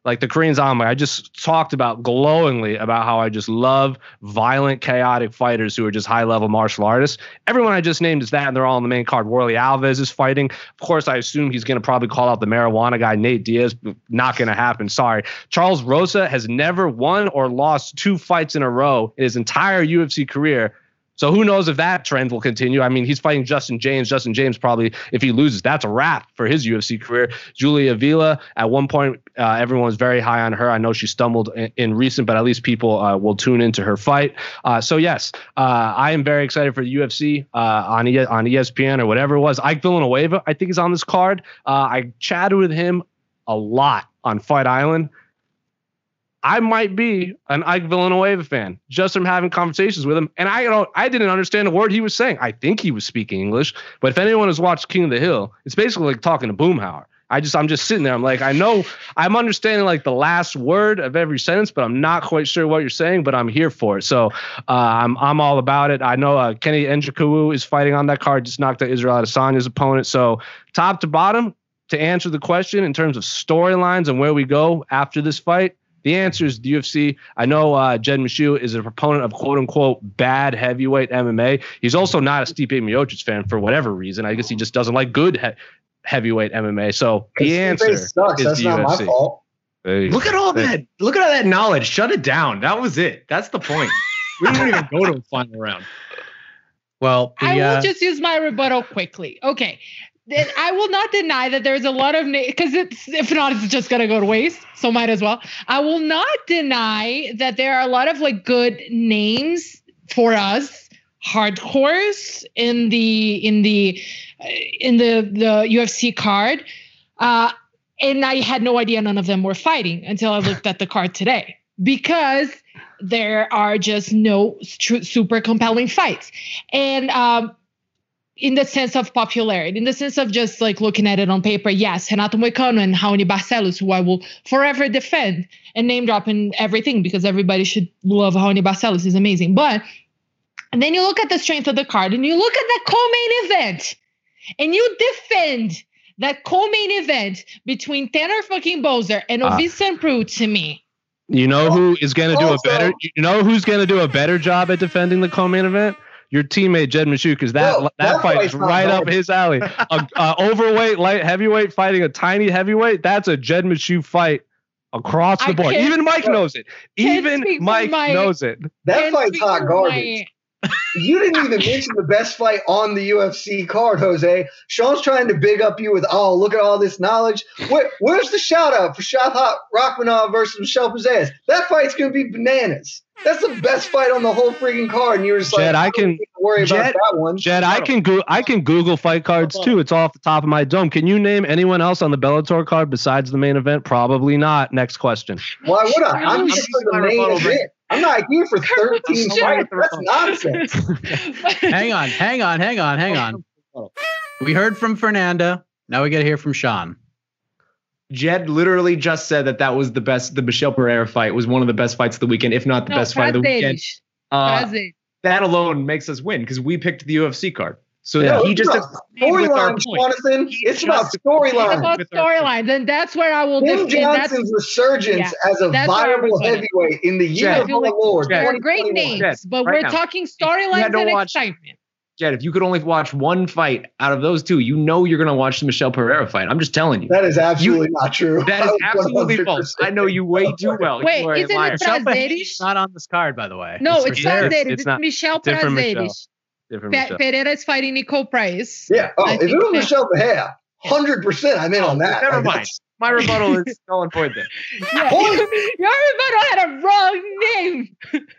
Like the Korean Zombie, I just talked about glowingly about how I just love violent, chaotic fighters who are just high-level martial artists. Everyone I just named is that, and they're all on the main card. Warley Alves is fighting. Of course, I assume he's going to probably call out the marijuana guy, Nate Diaz. Not going to happen. Sorry. Charles Rosa has never won or lost 2 fights in a row in his entire UFC career. So who knows if that trend will continue? I mean, he's fighting Justin James. Justin James probably, if he loses, that's a wrap for his UFC career. Julia Avila, at one point, everyone was very high on her. I know she stumbled in recent, but at least people will tune into her fight. So yes, I am very excited for the UFC on ESPN or whatever it was. Ike Villanueva, I think, is on this card. I chatted with him a lot on Fight Island. I might be an Ike Villanueva fan just from having conversations with him. And I didn't understand a word he was saying. I think he was speaking English, but if anyone has watched King of the Hill, it's basically like talking to Boomhauer. I'm just sitting there. I'm like, I know I'm understanding like the last word of every sentence, but I'm not quite sure what you're saying, but I'm here for it. So I'm all about it. I know Kenny Njoku is fighting on that card, just knocked out Israel Adesanya's opponent. So top to bottom, to answer the question in terms of storylines and where we go after this fight, the answer is the UFC. I know Jed Meshew is a proponent of quote-unquote bad heavyweight MMA. He's also not a Stipe Miocic fan for whatever reason. I guess he just doesn't like good heavyweight MMA. So the answer is the UFC. Not my fault. Look at all that. Look at all that knowledge. Shut it down. That was it. That's the point. We didn't even go to a final round. Well, I will just use my rebuttal quickly. Okay. I will not deny that there's a lot of because if not, it's just gonna go to waste. So might as well. I will not deny that there are a lot of like good names for us hardcores in the UFC card, and I had no idea none of them were fighting until I looked at the card today because there are just no super compelling fights, and in the sense of popularity, in the sense of just like looking at it on paper, yes, Renato Moicano and Raoni Barcelos, who I will forever defend and name drop in everything because everybody should love Raoni Barcelos. He's amazing. And then you look at the strength of the card and you look at the co-main event and you defend that co-main event between Tanner fucking Bowser and Ovince St. Preux to me. You know who is going to do a better? You know who's going to do a better job at defending the co-main event? Your teammate Jed Meshew, because that fight is right up his alley. Overweight, light heavyweight fighting a tiny heavyweight. That's a Jed Meshew fight across the board. Even Mike knows it. Even Mike knows it. That fight's hot garbage. You didn't even mention the best fight on the UFC card, Jose. Sean's trying to big up you with, look at all this knowledge. Where's the shout out for Shavkat Rakhmonov versus Michel Pereira? That fight's going to be bananas. That's the best fight on the whole freaking card, and you're just Jed, like, I don't worry about that one. Jed, I can Google fight cards too. It's off the top of my dome. Can you name anyone else on the Bellator card besides the main event? Probably not. Next question. Why would I? I'm just for the main event. I'm not here for 13 fights. That's nonsense. Hang on. We heard from Fernanda. Now we got to hear from Sean. Jed literally just said that was the best. The Michel Pereira fight was one of the best fights of the weekend, if not the best fight of the weekend. That alone makes us win because we picked the UFC card. So he just storyline, Jonathan. It's about storyline. It's about storylines, and that's where I will defend Johnson's resurgence as a viable heavyweight in the year of our Lord. They're great names, but we're talking storylines and excitement. Jed, if you could only watch one fight out of those two, you know you're going to watch the Michel Pereira fight. I'm just telling you. That is absolutely not true. That is absolutely false. I know you way too well. Wait, isn't it Prazeres? Not on this card, by the way. No, it's Prazeres. It's Michel Prazeres. Pereira is fighting Nico Price. Yeah. If it was Michel Pereira, 100% I'm in on that. Never mind. My rebuttal is null and void then. Yeah, your rebuttal had a wrong name.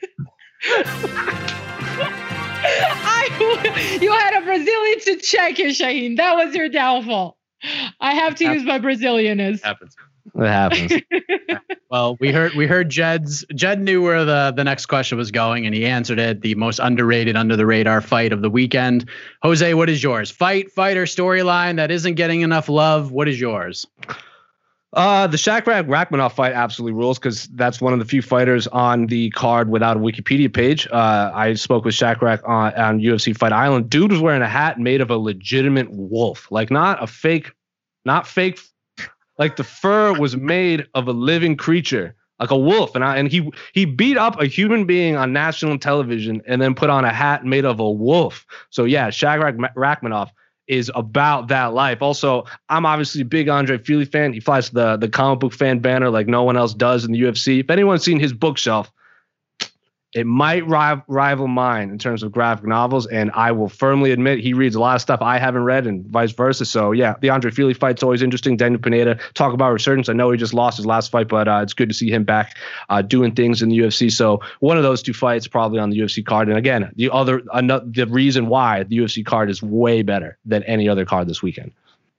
You had a Brazilian to check here, Shaheen. That was your downfall. I have to use my Brazilianness. It happens. Well, we heard Jed knew where the next question was going, and he answered it. The most underrated, under the radar fight of the weekend. Jose, what is yours? Fighter storyline that isn't getting enough love. What is yours? The Shavkat Rakhmonov fight absolutely rules because that's one of the few fighters on the card without a Wikipedia page. I spoke with Shavkat on UFC Fight Island. Dude was wearing a hat made of a legitimate wolf, like not fake like the fur was made of a living creature, like a wolf. And he beat up a human being on national television and then put on a hat made of a wolf. So yeah, Shadrach Rachmaninoff is about that life. Also, I'm obviously a big Andre Fili fan. He flies the comic book fan banner like no one else does in the UFC. If anyone's seen his bookshelf, it might rival mine in terms of graphic novels, and I will firmly admit he reads a lot of stuff I haven't read and vice versa. So, yeah, the Andre Fili fight's always interesting. Daniel Pineda, talk about resurgence. I know he just lost his last fight, but it's good to see him back doing things in the UFC. So one of those two fights probably on the UFC card. And again, the reason why the UFC card is way better than any other card this weekend.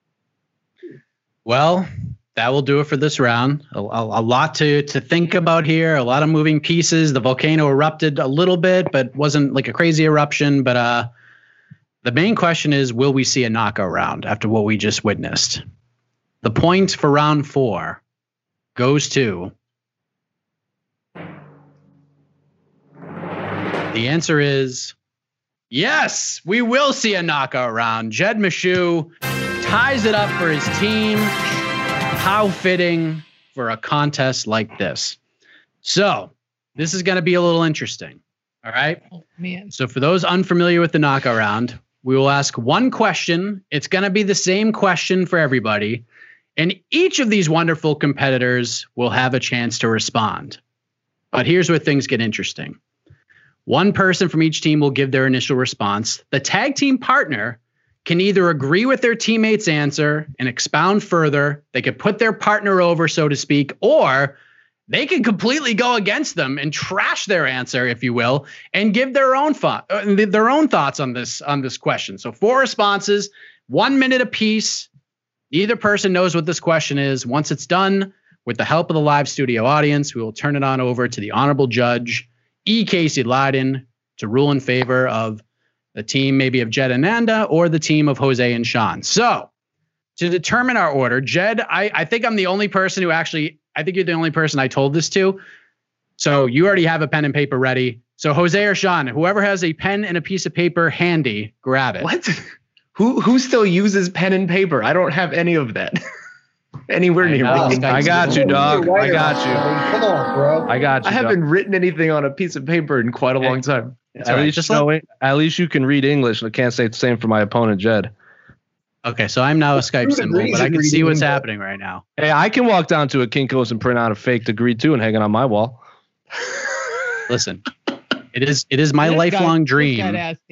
Well, that will do it for this round. A lot to think about here. A lot of moving pieces. The volcano erupted a little bit, but wasn't like a crazy eruption. But the main question is, will we see a knockout round after what we just witnessed? The point for round 4 goes to... The answer is yes, we will see a knockout round. Jed Meshew ties it up for his team. How fitting for a contest like this. So this is going to be a little interesting. All right. Oh, man. So for those unfamiliar with the knockout round, we will ask one question. It's going to be the same question for everybody. And each of these wonderful competitors will have a chance to respond. But here's where things get interesting. One person from each team will give their initial response. The tag team partner can either agree with their teammate's answer and expound further. They could put their partner over, so to speak, or they can completely go against them and trash their answer, if you will, and give their own thoughts on this question. So 4 responses, 1 minute apiece. Neither person knows what this question is. Once it's done, with the help of the live studio audience, we will turn it on over to the honorable judge, E. Casey Leiden, to rule in favor of the team maybe of Jed and Nanda or the team of Jose and Sean. So to determine our order, Jed, I think I'm the only person who I think you're the only person I told this to. So you already have a pen and paper ready. So Jose or Sean, whoever has a pen and a piece of paper handy, grab it. What? Who still uses pen and paper? I don't have any of that. Anywhere near me. I got you, dog. I got you. Come on, bro. I got you. I haven't written anything on a piece of paper in quite a long time. At least you can read English. I can't say the same for my opponent, Jed. Okay, so I'm now a Skype symbol, but I can see what's happening right now. Hey, I can walk down to a Kinko's and print out a fake degree too and hang it on my wall. Listen, it is my lifelong dream.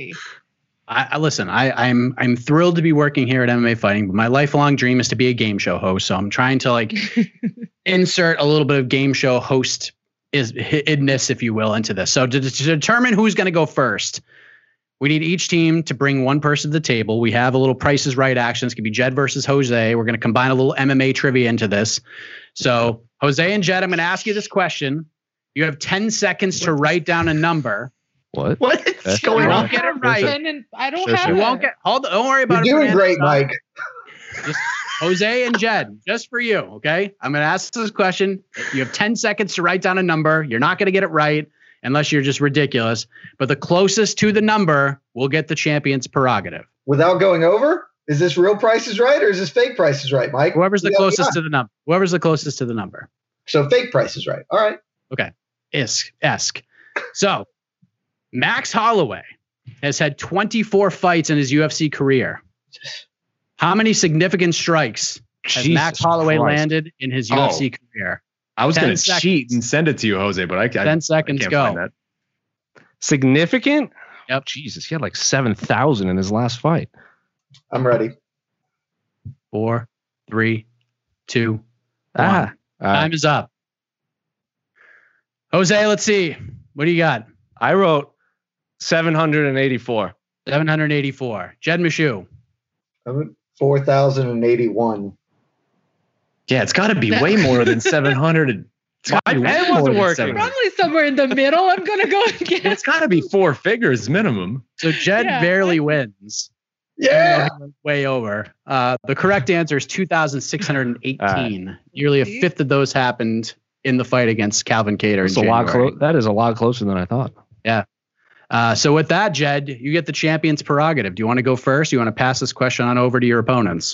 I'm thrilled to be working here at MMA Fighting, but my lifelong dream is to be a game show host. So I'm trying to insert a little bit of game show host idness, if you will, into this. So to determine who's going to go first, we need each team to bring one person to the table. We have a little Price is Right action. It's going to be Jed versus Jose. We're going to combine a little MMA trivia into this. So Jose and Jed, I'm going to ask you this question. You have 10 seconds to write down a number. What? What's going on? You won't get it right. I don't have it. You won't get. Don't worry about it. You're doing great, Mike. Just Jose and Jed, just for you, okay? I'm going to ask this question. You have 10 seconds to write down a number. You're not going to get it right unless you're just ridiculous. But the closest to the number will get the champion's prerogative. Without going over? Is this real Price is Right or is this fake Price is Right, Mike? Whoever's the closest to the number. Whoever's the closest to the number. So fake Price is Right. All right. Okay. Esque. So Max Holloway has had 24 fights in his UFC career. How many significant strikes has Max Holloway landed in his UFC career? I was going to cheat and send it to you, Jose, but I 10 seconds can't go. Find that. Significant? Yep. Jesus, he had like 7,000 in his last fight. I'm ready. 4, 3, 2, 1. Time is up. Jose, let's see. What do you got? I wrote 784. 784. Jed Meshew. 4,081. Yeah, it's got to be way more than 700. My pen wasn't working. Probably somewhere in the middle. I'm going to go again. It's got to be 4 figures minimum. So Jed barely wins. Yeah. Way over. The correct answer is 2,618. Nearly a fifth of those happened in the fight against Calvin Kattar. That is a lot closer than I thought. Yeah. So with that, Jed, you get the champion's prerogative. Do you want to go first? Do you want to pass this question on over to your opponents?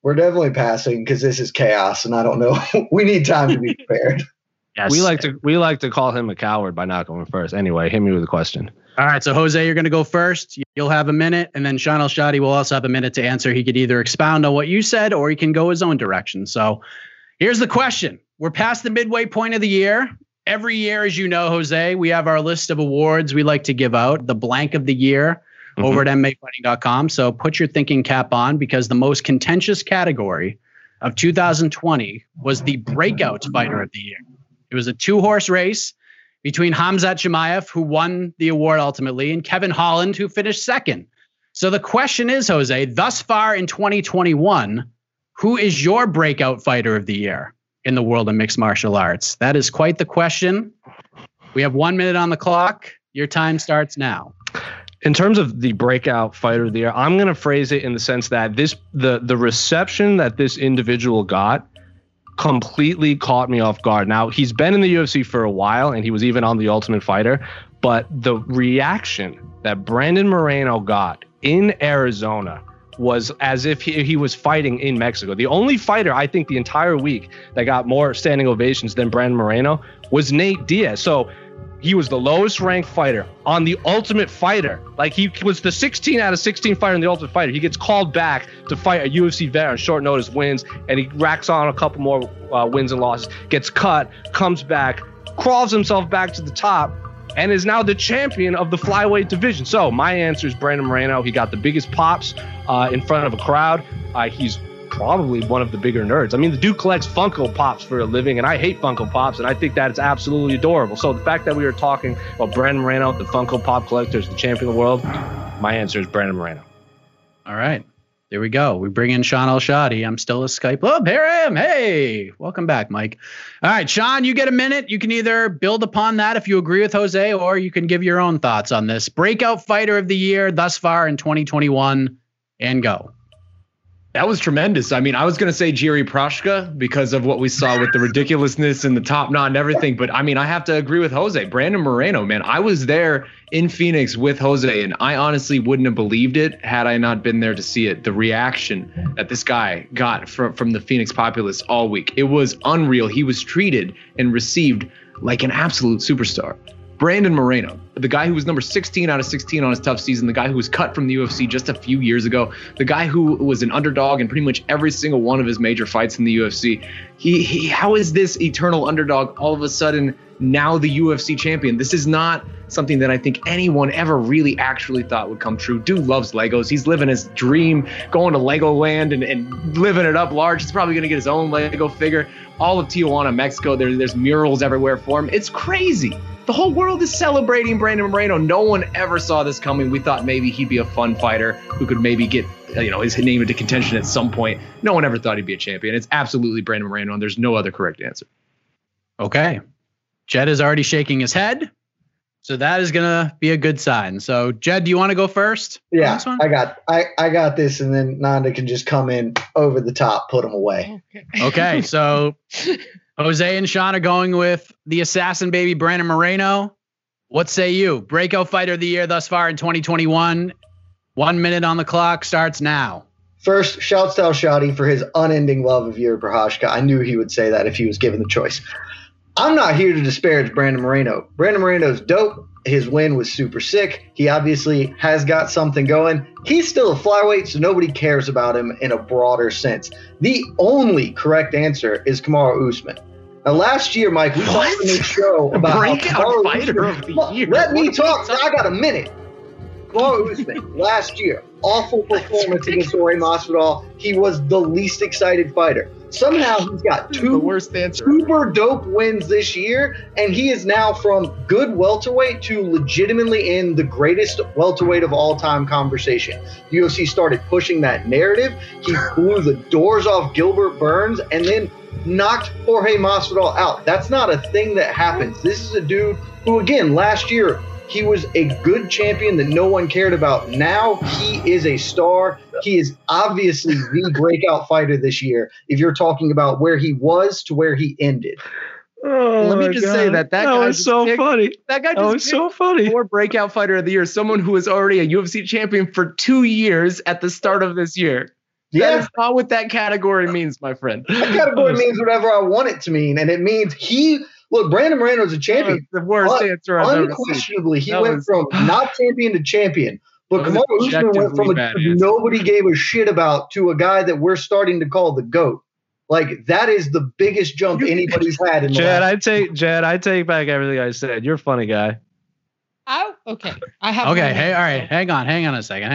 We're definitely passing because this is chaos, and I don't know. We need time to be prepared. Yes. We like to call him a coward by not going first. Anyway, hit me with a question. All right, so Jose, you're going to go first. You'll have a minute, and then Sean El-Shadi will also have a minute to answer. He could either expound on what you said, or he can go his own direction. So here's the question. We're past the midway point of the year. Every year, as you know, Jose, we have our list of awards we like to give out, the blank of the year, over at MMAfighting.com. So put your thinking cap on, because the most contentious category of 2020 was the breakout fighter of the year. It was a 2-horse race between Khamzat Chimaev, who won the award ultimately, and Kevin Holland, who finished second. So the question is, Jose, thus far in 2021, who is your breakout fighter of the year in the world of mixed martial arts? That is quite the question. We have 1 minute on the clock. Your time starts now. In terms of the breakout fighter of the year, I'm going to phrase it in the sense that the reception that this individual got completely caught me off guard. Now, he's been in the UFC for a while, and he was even on The Ultimate Fighter, but the reaction that Brandon Moreno got in Arizona was as if he was fighting in Mexico. The only fighter, I think, the entire week that got more standing ovations than Brandon Moreno was Nate Diaz. So he was the lowest ranked fighter on The Ultimate Fighter. Like, he was the 16 out of 16 fighter in The Ultimate Fighter. He gets called back to fight a UFC vet on short notice, wins, and he racks on a couple more wins and losses, gets cut, comes back, crawls himself back to the top, and is now the champion of the flyweight division. So my answer is Brandon Moreno. He got the biggest pops in front of a crowd. He's probably one of the bigger nerds. I mean, the dude collects Funko Pops for a living, and I hate Funko Pops, and I think that it's absolutely adorable. So the fact that we were talking about Brandon Moreno, the Funko Pop collector, is the champion of the world, my answer is Brandon Moreno. All right. There we go. We bring in Sean El-Shadi. I'm still a Skype. Oh, here I am. Hey, welcome back, Mike. All right, Sean, you get a minute. You can either build upon that if you agree with Jose, or you can give your own thoughts on this. Breakout fighter of the year thus far in 2021, and go. That was tremendous. I mean, I was going to say Jiri Prochazka because of what we saw with the ridiculousness and the top knot and everything. But I mean, I have to agree with Jose. Brandon Moreno, man, I was there in Phoenix with Jose, and I honestly wouldn't have believed it had I not been there to see it. The reaction that this guy got from the Phoenix populace all week, it was unreal. He was treated and received like an absolute superstar. Brandon Moreno, the guy who was number 16 out of 16 on his tough season, the guy who was cut from the UFC just a few years ago, the guy who was an underdog in pretty much every single one of his major fights in the UFC. How is this eternal underdog all of a sudden now the UFC champion? This is not something that I think anyone ever really actually thought would come true. Dude loves Legos. He's living his dream, going to Legoland and living it up large. He's probably going to get his own Lego figure. All of Tijuana, Mexico, there's murals everywhere for him. It's crazy. The whole world is celebrating Brandon Moreno. No one ever saw this coming. We thought maybe he'd be a fun fighter who could maybe get his name into contention at some point. No one ever thought he'd be a champion. It's absolutely Brandon Moreno, and there's no other correct answer. Okay. Jed is already shaking his head, so that is going to be a good sign. So, Jed, do you want to go first? Yeah, I got this, and then Nanda can just come in over the top, put him away. Okay, so Jose and Sean are going with the assassin baby, Brandon Moreno. What say you? Breakout fighter of the year thus far in 2021. 1 minute on the clock starts now. First, shouts to El-Shadi for his unending love of Jiri Prochazka. I knew he would say that if he was given the choice. I'm not here to disparage Brandon Moreno. Brandon Moreno's dope. His win was super sick. He obviously has got something going. He's still a flyweight, so nobody cares about him in a broader sense. The only correct answer is Kamaru Usman. Now, last year, Mike, we talked on this show about breakout fighter of the year. Let me talk. I got a minute. Kamaru Usman, last year, awful performance against Jorge Masvidal. He was the least excited fighter. Somehow he's got two super dope wins this year, and he is now from good welterweight to legitimately in the greatest welterweight of all time conversation. The UFC started pushing that narrative. He blew the doors off Gilbert Burns and then knocked Jorge Masvidal out. That's not a thing that happens. This is a dude who, again, last year, he was a good champion that no one cared about. Now he is a star. He is obviously the breakout fighter this year. If you're talking about where he was to where he ended. Oh, let me just say that guy was so funny. That guy just was so funny. For breakout fighter of the year, someone who was already a UFC champion for 2 years at the start of this year. That is not what that category means, my friend. That category means whatever I want it to mean, and it means Brandon Moreno's a champion. The worst answer I've ever seen. Unquestionably, he went from not champion to champion. But Kamaru Usman went from nobody gave a shit about to a guy that we're starting to call the GOAT. Like, that is the biggest jump anybody's had in the Jed, I take back everything I said. You're a funny guy. Okay. I have. Okay. Hey, all right. Hang on a second.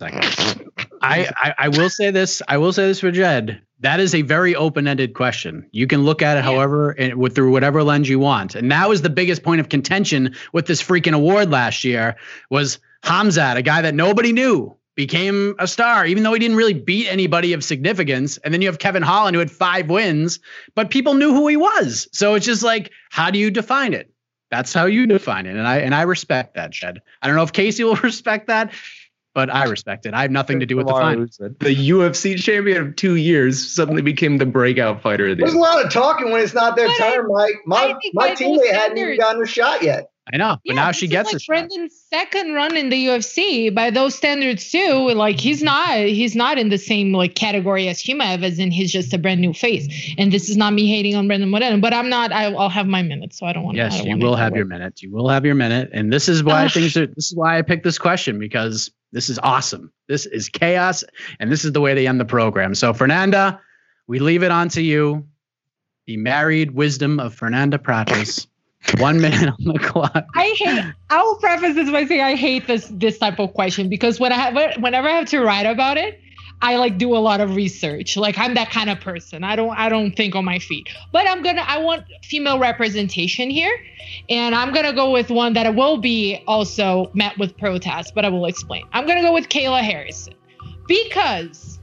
I will say this. I will say this for Jed. That is a very open-ended question. You can look at it however and through whatever lens you want. And that was the biggest point of contention with this freaking award last year was Khamzat, a guy that nobody knew, became a star, even though he didn't really beat anybody of significance. And then you have Kevin Holland, who had 5 wins, but people knew who he was. So it's just like, how do you define it? That's how you define it. And I respect that, Jed. I don't know if Casey will respect that, but I respect it. I have nothing to do with the fine. The UFC champion of 2 years suddenly became the breakout fighter of the year. There's a lot of talking when it's not their turn, Mike. My teammate hadn't even gotten a shot yet. I know, but now she gets a shot. Brendan's second run in the UFC by those standards too. Like he's not in the same like category as Humaev, as in he's just a brand new face. And this is not me hating on Brendan Moreno, but I'm not. I'll have my minute, so I don't want to. Yes, you will have your minute. You will have your minute, and this is why this is why I picked this question, because this is awesome. This is chaos, and this is the way they end the program. So Fernanda, we leave it on to you. The married wisdom of Fernanda Pratas. 1 minute on the clock. I will preface this by saying I hate this type of question because whenever I have to write about it, I like do a lot of research. Like I'm that kind of person. I don't think on my feet. But I want female representation here, and I'm gonna go with one that will be also met with protest, but I will explain. I'm gonna go with Kayla Harrison because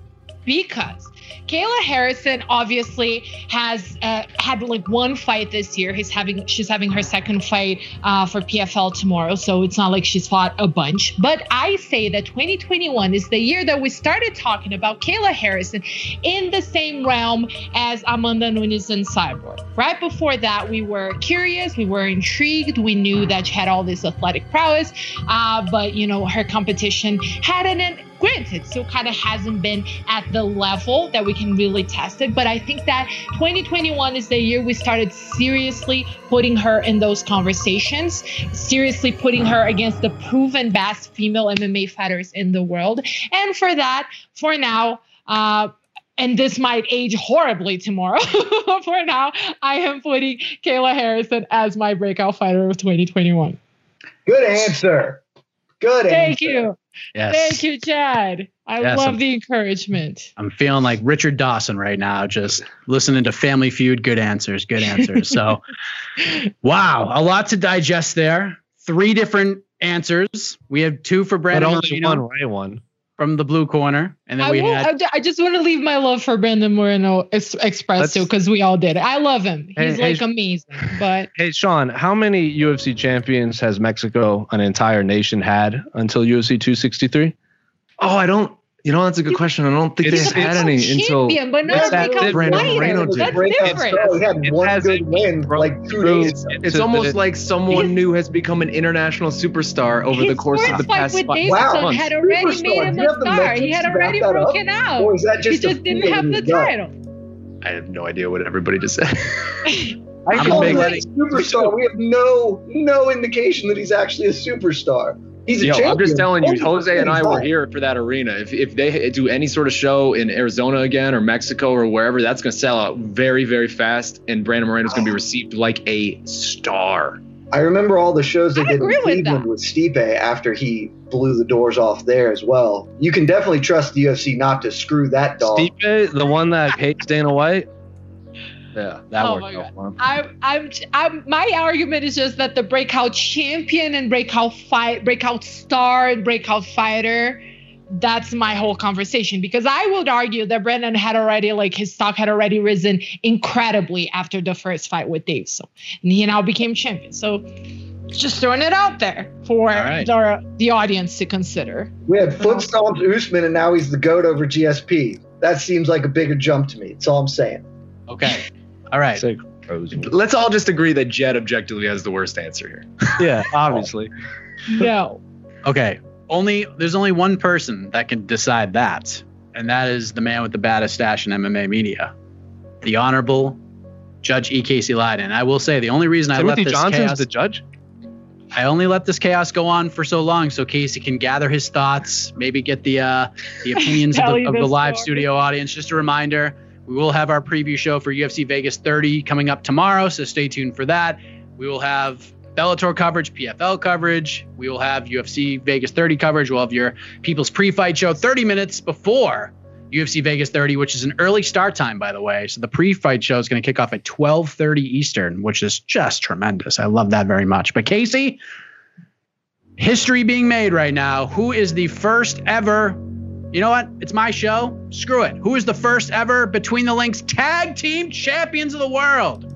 Kayla Harrison obviously has had like one fight this year. She's having her second fight for PFL tomorrow, so it's not like she's fought a bunch. But I say that 2021 is the year that we started talking about Kayla Harrison in the same realm as Amanda Nunes and Cyborg. Right before that, we were curious, we were intrigued, we knew that she had all this athletic prowess, but her competition hadn't. Granted, still kind of hasn't been at the level that we can really test it. But I think that 2021 is the year we started seriously putting her in those conversations, seriously putting her against the proven best female MMA fighters in the world. And for that, for now, and this might age horribly tomorrow, for now, I am putting Kayla Harrison as my breakout fighter of 2021. Good answer. Good answer. Thank you. Yes. Thank you, Chad. I love the encouragement. I'm feeling like Richard Dawson right now, just listening to Family Feud. Good answers. So, wow, a lot to digest there. 3 different answers. We have 2 for Brandon Moreno. One right one. From the blue corner. And then I just want to leave my love for Brandon Moreno expressed too, because we all did it. I love him. He's amazing. But hey, Sean, how many UFC champions has Mexico, an entire nation, had until UFC 263? Oh, that's a good question. I don't think they had any until. But not Brandon Moreno did. That's different. He had one good win like 2 days ago. It's almost like someone new has become an international superstar over the course of the past 5 months. Had already made him a star. He had already broken out. Or is that just he just didn't have the title. I have no idea what everybody just said. I'm superstar. We have no indication that he's actually a superstar. He's a champion. I'm just telling you, Jose and I were here for that arena. If they do any sort of show in Arizona again or Mexico or wherever, that's going to sell out very, very fast, and Brandon Moreno is going to be received like a star. I remember all the shows they did in Cleveland with Stipe after he blew the doors off there as well. You can definitely trust the UFC not to screw that dog. Stipe, the one that hates Dana White? Yeah, that worked out for him. My argument is just that the breakout champion and breakout star and breakout fighter, that's my whole conversation. Because I would argue that Brendan had already, his stock had already risen incredibly after the first fight with Davison. And he now became champion. So just throwing it out there for the audience to consider. We had foot stomps Usman, and now he's the GOAT over GSP. That seems like a bigger jump to me. That's all I'm saying. Okay. All right. Let's all just agree that Jed objectively has the worst answer here. Yeah, obviously. No. Okay. There's only one person that can decide that, and that is the man with the baddest stash in MMA media, the Honorable Judge E. Casey Leydon. I will say the only reason I let this chaos, the judge. I only let this chaos go on for so long so Casey can gather his thoughts, maybe get the opinions of the live studio audience. Just a reminder, we will have our preview show for UFC Vegas 30 coming up tomorrow, so stay tuned for that. We will have Bellator coverage, PFL coverage. We will have UFC Vegas 30 coverage. We'll have your People's Pre-Fight Show 30 minutes before UFC Vegas 30, which is an early start time, by the way. So the pre-fight show is going to kick off at 12:30 Eastern, which is just tremendous. I love that very much. But Casey, history being made right now. Who is the first ever? You know what? It's my show. Screw it. Who is the first ever Between the Links Tag Team Champions of the World?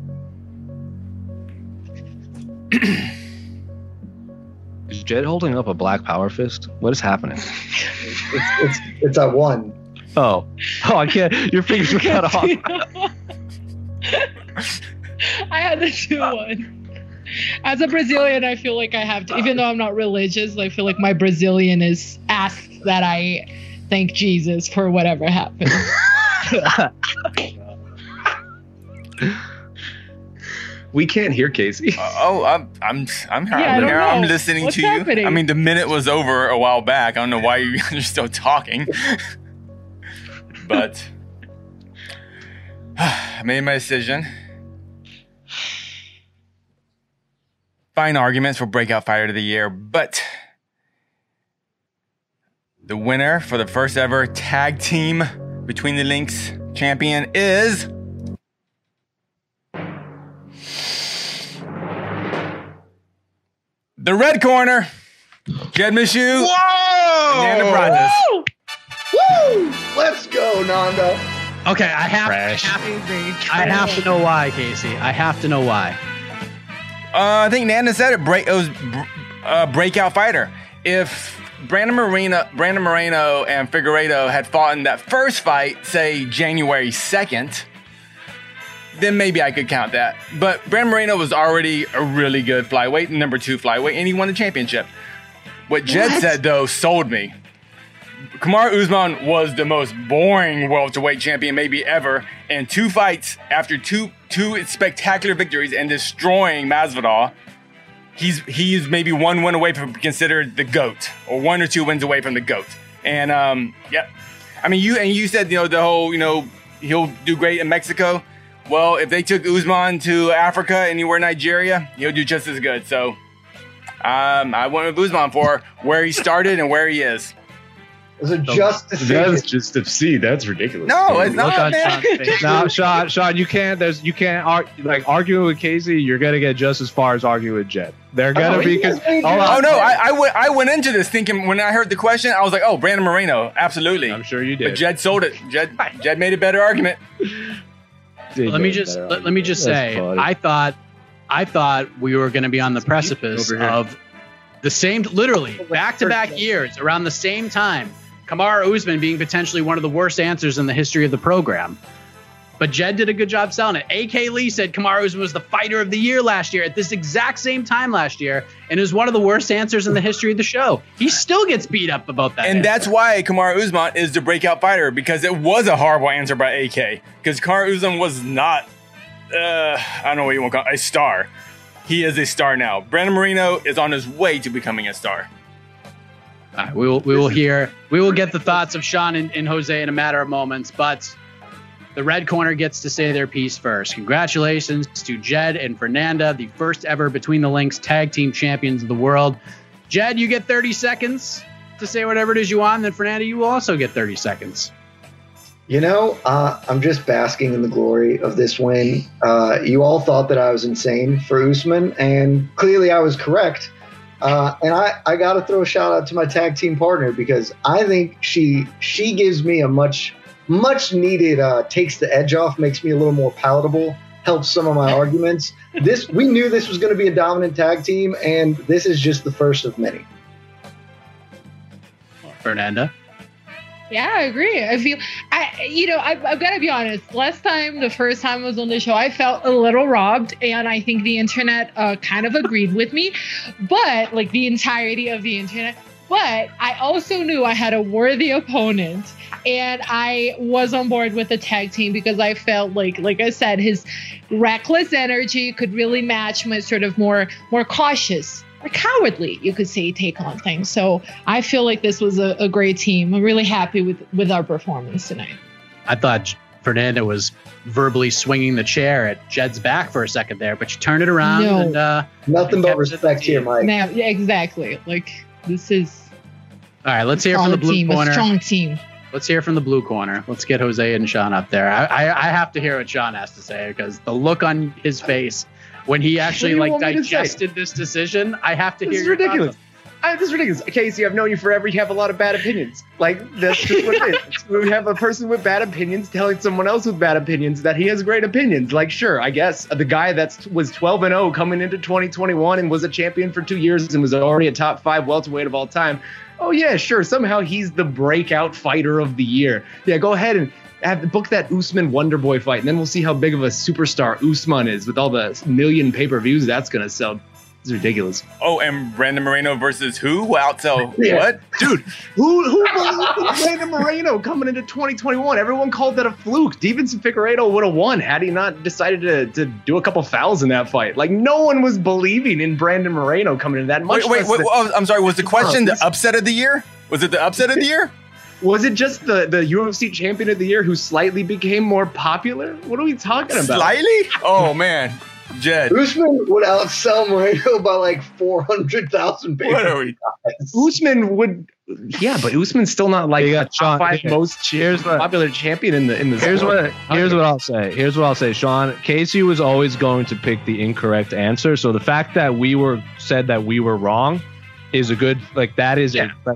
Is Jed holding up a black power fist? What is happening? It's a one. Oh, I can't. Your fingers were cut off. I had the 2-1. As a Brazilian, I feel like I have to, even though I'm not religious, I feel like my Brazilian is asked that I thank Jesus for whatever happened. We can't hear Casey. I'm here. I'm listening to you. Happening? I mean, the minute was over a while back. I don't know why you're still talking. But I made my decision. Fine arguments for Breakout Fighter of the Year, but the winner for the first ever tag team Between the Links champion is the red corner, Jed Meshew. Whoa! And Nanda Brazos. Woo! Let's go, Nanda. Okay, I have to know why, Casey. I have to know why. I think Nanda said it. It was Breakout Fighter. If Brandon Moreno and Figueiredo had fought in that first fight, say January 2nd, then maybe I could count that. But Brandon Moreno was already a really good flyweight, number 2 flyweight, and he won the championship. What Jed said, though, sold me. Kamaru Usman was the most boring welterweight champion maybe ever, and 2 fights after two spectacular victories and destroying Masvidal, he's maybe 1 win away from considered the GOAT, or 1 or 2 wins away from the GOAT. And yeah, I mean, you said the whole he'll do great in Mexico. Well, if they took Usman to Africa, anywhere Nigeria, he'll do just as good. So I went with Usman for where he started and where he is. Was it just That's just a C. That's ridiculous. No, it's not, man. No, Sean, you can't arguing with Casey. You're gonna get just as far as arguing with Jed. They're gonna be because. I went into this thinking when I heard the question, I was like, oh, Brandon Moreno, absolutely. I'm sure you did. But Jed sold it. Jed made a better argument. Let me just say, I thought we were going to be on the precipice of the same, literally back-to-back years around the same time. Kamaru Usman being potentially one of the worst answers in the history of the program. But Jed did a good job selling it. A.K. Lee said Kamaru Usman was the fighter of the year last year at this exact same time last year, and is one of the worst answers in the history of the show. He still gets beat up about that. And that's why Kamaru Usman is the breakout fighter, because it was a horrible answer by A.K. Because Kamaru Usman was not, I don't know what you want to call it, a star. He is a star now. Brandon Moreno is on his way to becoming a star. All right, we will get the thoughts of Sean and Jose in a matter of moments, but the red corner gets to say their piece first. Congratulations to Jed and Fernanda, the first ever Between the Links tag team champions of the world. Jed, you get 30 seconds to say whatever it is you want, and then Fernanda, you will also get 30 seconds. I'm just basking in the glory of this win. You all thought that I was insane for Usman, and clearly I was correct. And I got to throw a shout out to my tag team partner, because I think she gives me a much needed, takes the edge off, makes me a little more palatable, helps some of my arguments. We knew this was going to be a dominant tag team, and this is just the first of many. Fernanda? Yeah, I agree. I've got to be honest. The first time I was on the show, I felt a little robbed, and I think the internet kind of agreed with me. But like the entirety of the internet, But I also knew I had a worthy opponent, and I was on board with the tag team because I felt like I said, his reckless energy could really match my sort of more cautious or cowardly, you could say, take on things. So I feel like this was a great team. I'm really happy with our performance tonight. I thought Fernanda was verbally swinging the chair at Jed's back for a second there, but you turned it around. No. And nothing but respect here, Mike. Yeah, exactly. Like, this is all right. Let's hear from the blue corner. A strong team. Let's hear from the blue corner. Let's get Jose and Sean up there. I have to hear what Sean has to say, because the look on his face when he actually digested this decision, I have to hear. This is ridiculous. This is ridiculous. Casey, I've known you forever. You have a lot of bad opinions. Like, that's just what it is. We have a person with bad opinions telling someone else with bad opinions that he has great opinions. Like, sure, I guess the guy that was 12-0 coming into 2021 and was a champion for 2 years and was already a top 5 welterweight of all time. Oh, yeah, sure. Somehow he's the breakout fighter of the year. Yeah, go ahead and book that Usman Wonderboy fight, and then we'll see how big of a superstar Usman is with all the million pay-per-views that's going to sell. It's ridiculous. Oh, and Brandon Moreno versus who? What? Dude, who believed in Brandon Moreno coming into 2021? Everyone called that a fluke. Deiveson Figueiredo would have won had he not decided to do a couple fouls in that fight. Like, no one was believing in Brandon Moreno coming into that. Wait, I'm sorry. Was the question the upset of the year? Was it the upset of the year? Was it just the UFC champion of the year who slightly became more popular? What are we talking about? Slightly? Oh, man. Jed. Usman would outsell Moreno by like 400,000 people. What are we? Usman would, yeah, but Usman's still not like the top 5 most popular champion in the. Here's what I'll say. Here's what I'll say, Sean. Casey was always going to pick the incorrect answer. So the fact that we said that we were wrong is a good, like, that is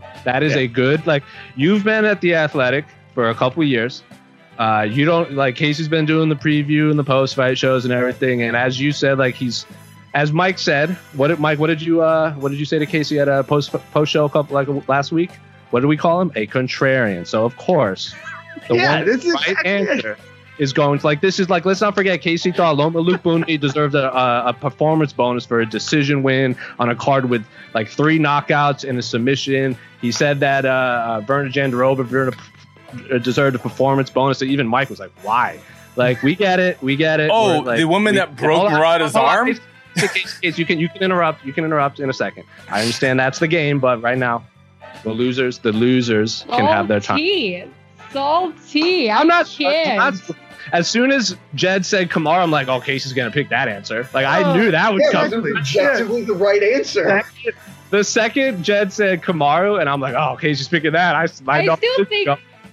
a good, like, you've been at the Athletic for a couple years. You don't, like, Casey's been doing the preview and the post-fight shows and everything, and as you said, like, he's, as Mike said, what did you say to Casey at a post show last week? What did we call him? A contrarian. So of course, the right answer is going to, like, this is like, let's not forget, Casey thought Loma Luke Booney deserved a performance bonus for a decision win on a card with like 3 knockouts and a submission. He said that Virna Jandiroba deserved a performance bonus. So even Mike was like, why? Like, we get it. Oh, like, the woman that broke Murata's arm? Case, you can interrupt. You can interrupt in a second. I understand that's the game, but right now, the losers can have their time. Salty. I'm not. As soon as Jed said Kamaru, I'm like, oh, Casey's gonna pick that answer. Like, I knew that would come. That's objectively the right answer. The second Jed said Kamaru, and I'm like, oh, Casey's picking that. I still think.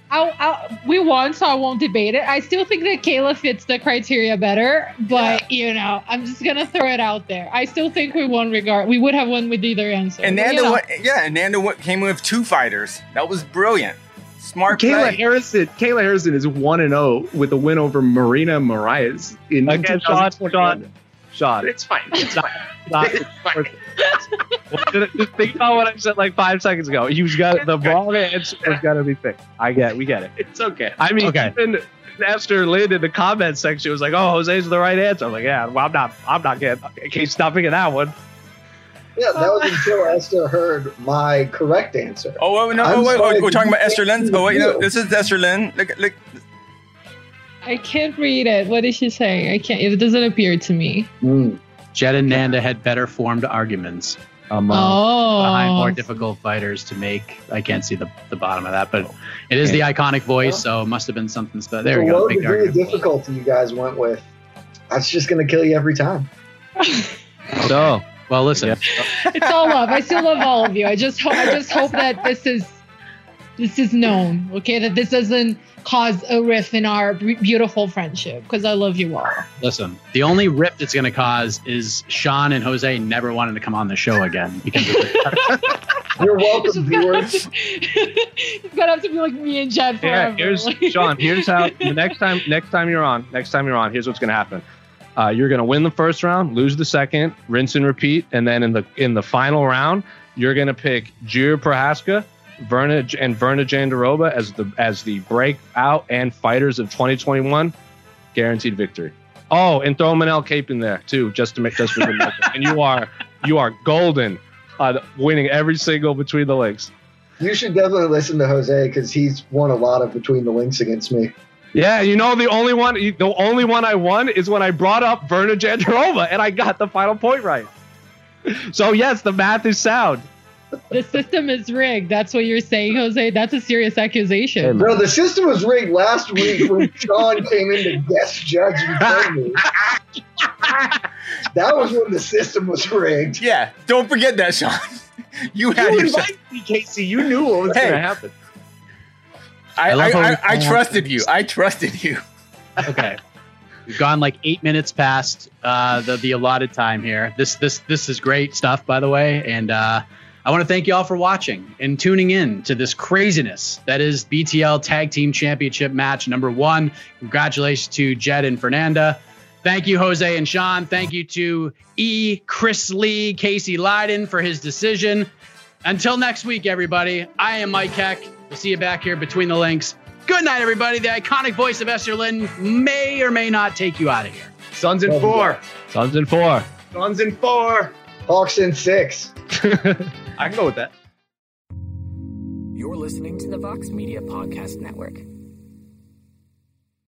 We won, so I won't debate it. I still think that Kayla fits the criteria better, but I'm just gonna throw it out there. I still think we won. We would have won with either answer. And Nando, Nando came with 2 fighters. That was brilliant. Smart play. Kayla Harrison is 1-0 with a win over Marina Moraes in 2021. Sean, it's fine. It's not. Just think about what I said like 5 seconds ago. You've got the wrong answer. It's got to be picked. We get it. It's okay. I mean, even Esther Lynn in the comment section was like, "Oh, Jose's the right answer." I'm like, "Yeah, well, I'm not getting. Okay, stop picking that one." Yeah, that was until Esther heard my correct answer. Oh, wait, no, wait, we're talking about Esther Lynn. Oh, wait, no, this is Esther Lynn. Look. I can't read it. What did she say? I can't. It doesn't appear to me. Jed and Nanda had better formed arguments behind more difficult fighters to make. I can't see the bottom of that, but it is the iconic voice, so it must have been something special. There we go. The degree of difficulty you guys went with, that's just going to kill you every time. So, well, listen. It's all love. I still love all of you. I just hope that this is known, okay? That this doesn't cause a rift in our beautiful friendship, because I love you all. Listen, the only rift it's going to cause is Sean and Jose never wanting to come on the show again because of it. You're welcome, viewers. It's gonna have to be like me and Jed forever. Yeah, Sean. Here's how the next time you're on. Here's what's gonna happen. You're gonna win the first round, lose the second, rinse and repeat, and then in the final round, you're gonna pick Jiri Prochazka, Virna Jandiroba as the breakout and fighters of 2021, guaranteed victory. Oh, and throw Manel Cape in there too, just for good measure. And you are golden. on winning every single Between the Links. You should definitely listen to Jose because he's won a lot of Between the Links against me. Yeah, you know the only one I won is when I brought up Verna Jandarova and I got the final point right. So yes, the math is sound. The system is rigged. That's what you're saying, Jose. That's a serious accusation. Hey, bro, the system was rigged last week when Sean came in to guest judge and tell me. That was when the system was rigged. Yeah, don't forget that, Sean. You invited me, Casey. You knew what was going to happen. I trusted you. I trusted you. Okay. We've gone like 8 minutes past the allotted time here. This is great stuff, by the way. And I want to thank you all for watching and tuning in to this craziness that is BTL Tag Team Championship match number 1. Congratulations to Jed and Fernanda. Thank you, Jose and Sean. Thank you to Chris Lee, Casey Leiden for his decision. Until next week, everybody, I am Mike Heck. We'll see you back here Between the Links. Good night, everybody. The iconic voice of Esther Lynn may or may not take you out of here. Suns in 4. Suns in 4. Suns in 4. Hawks in 6. I can go with that. You're listening to the Vox Media Podcast Network.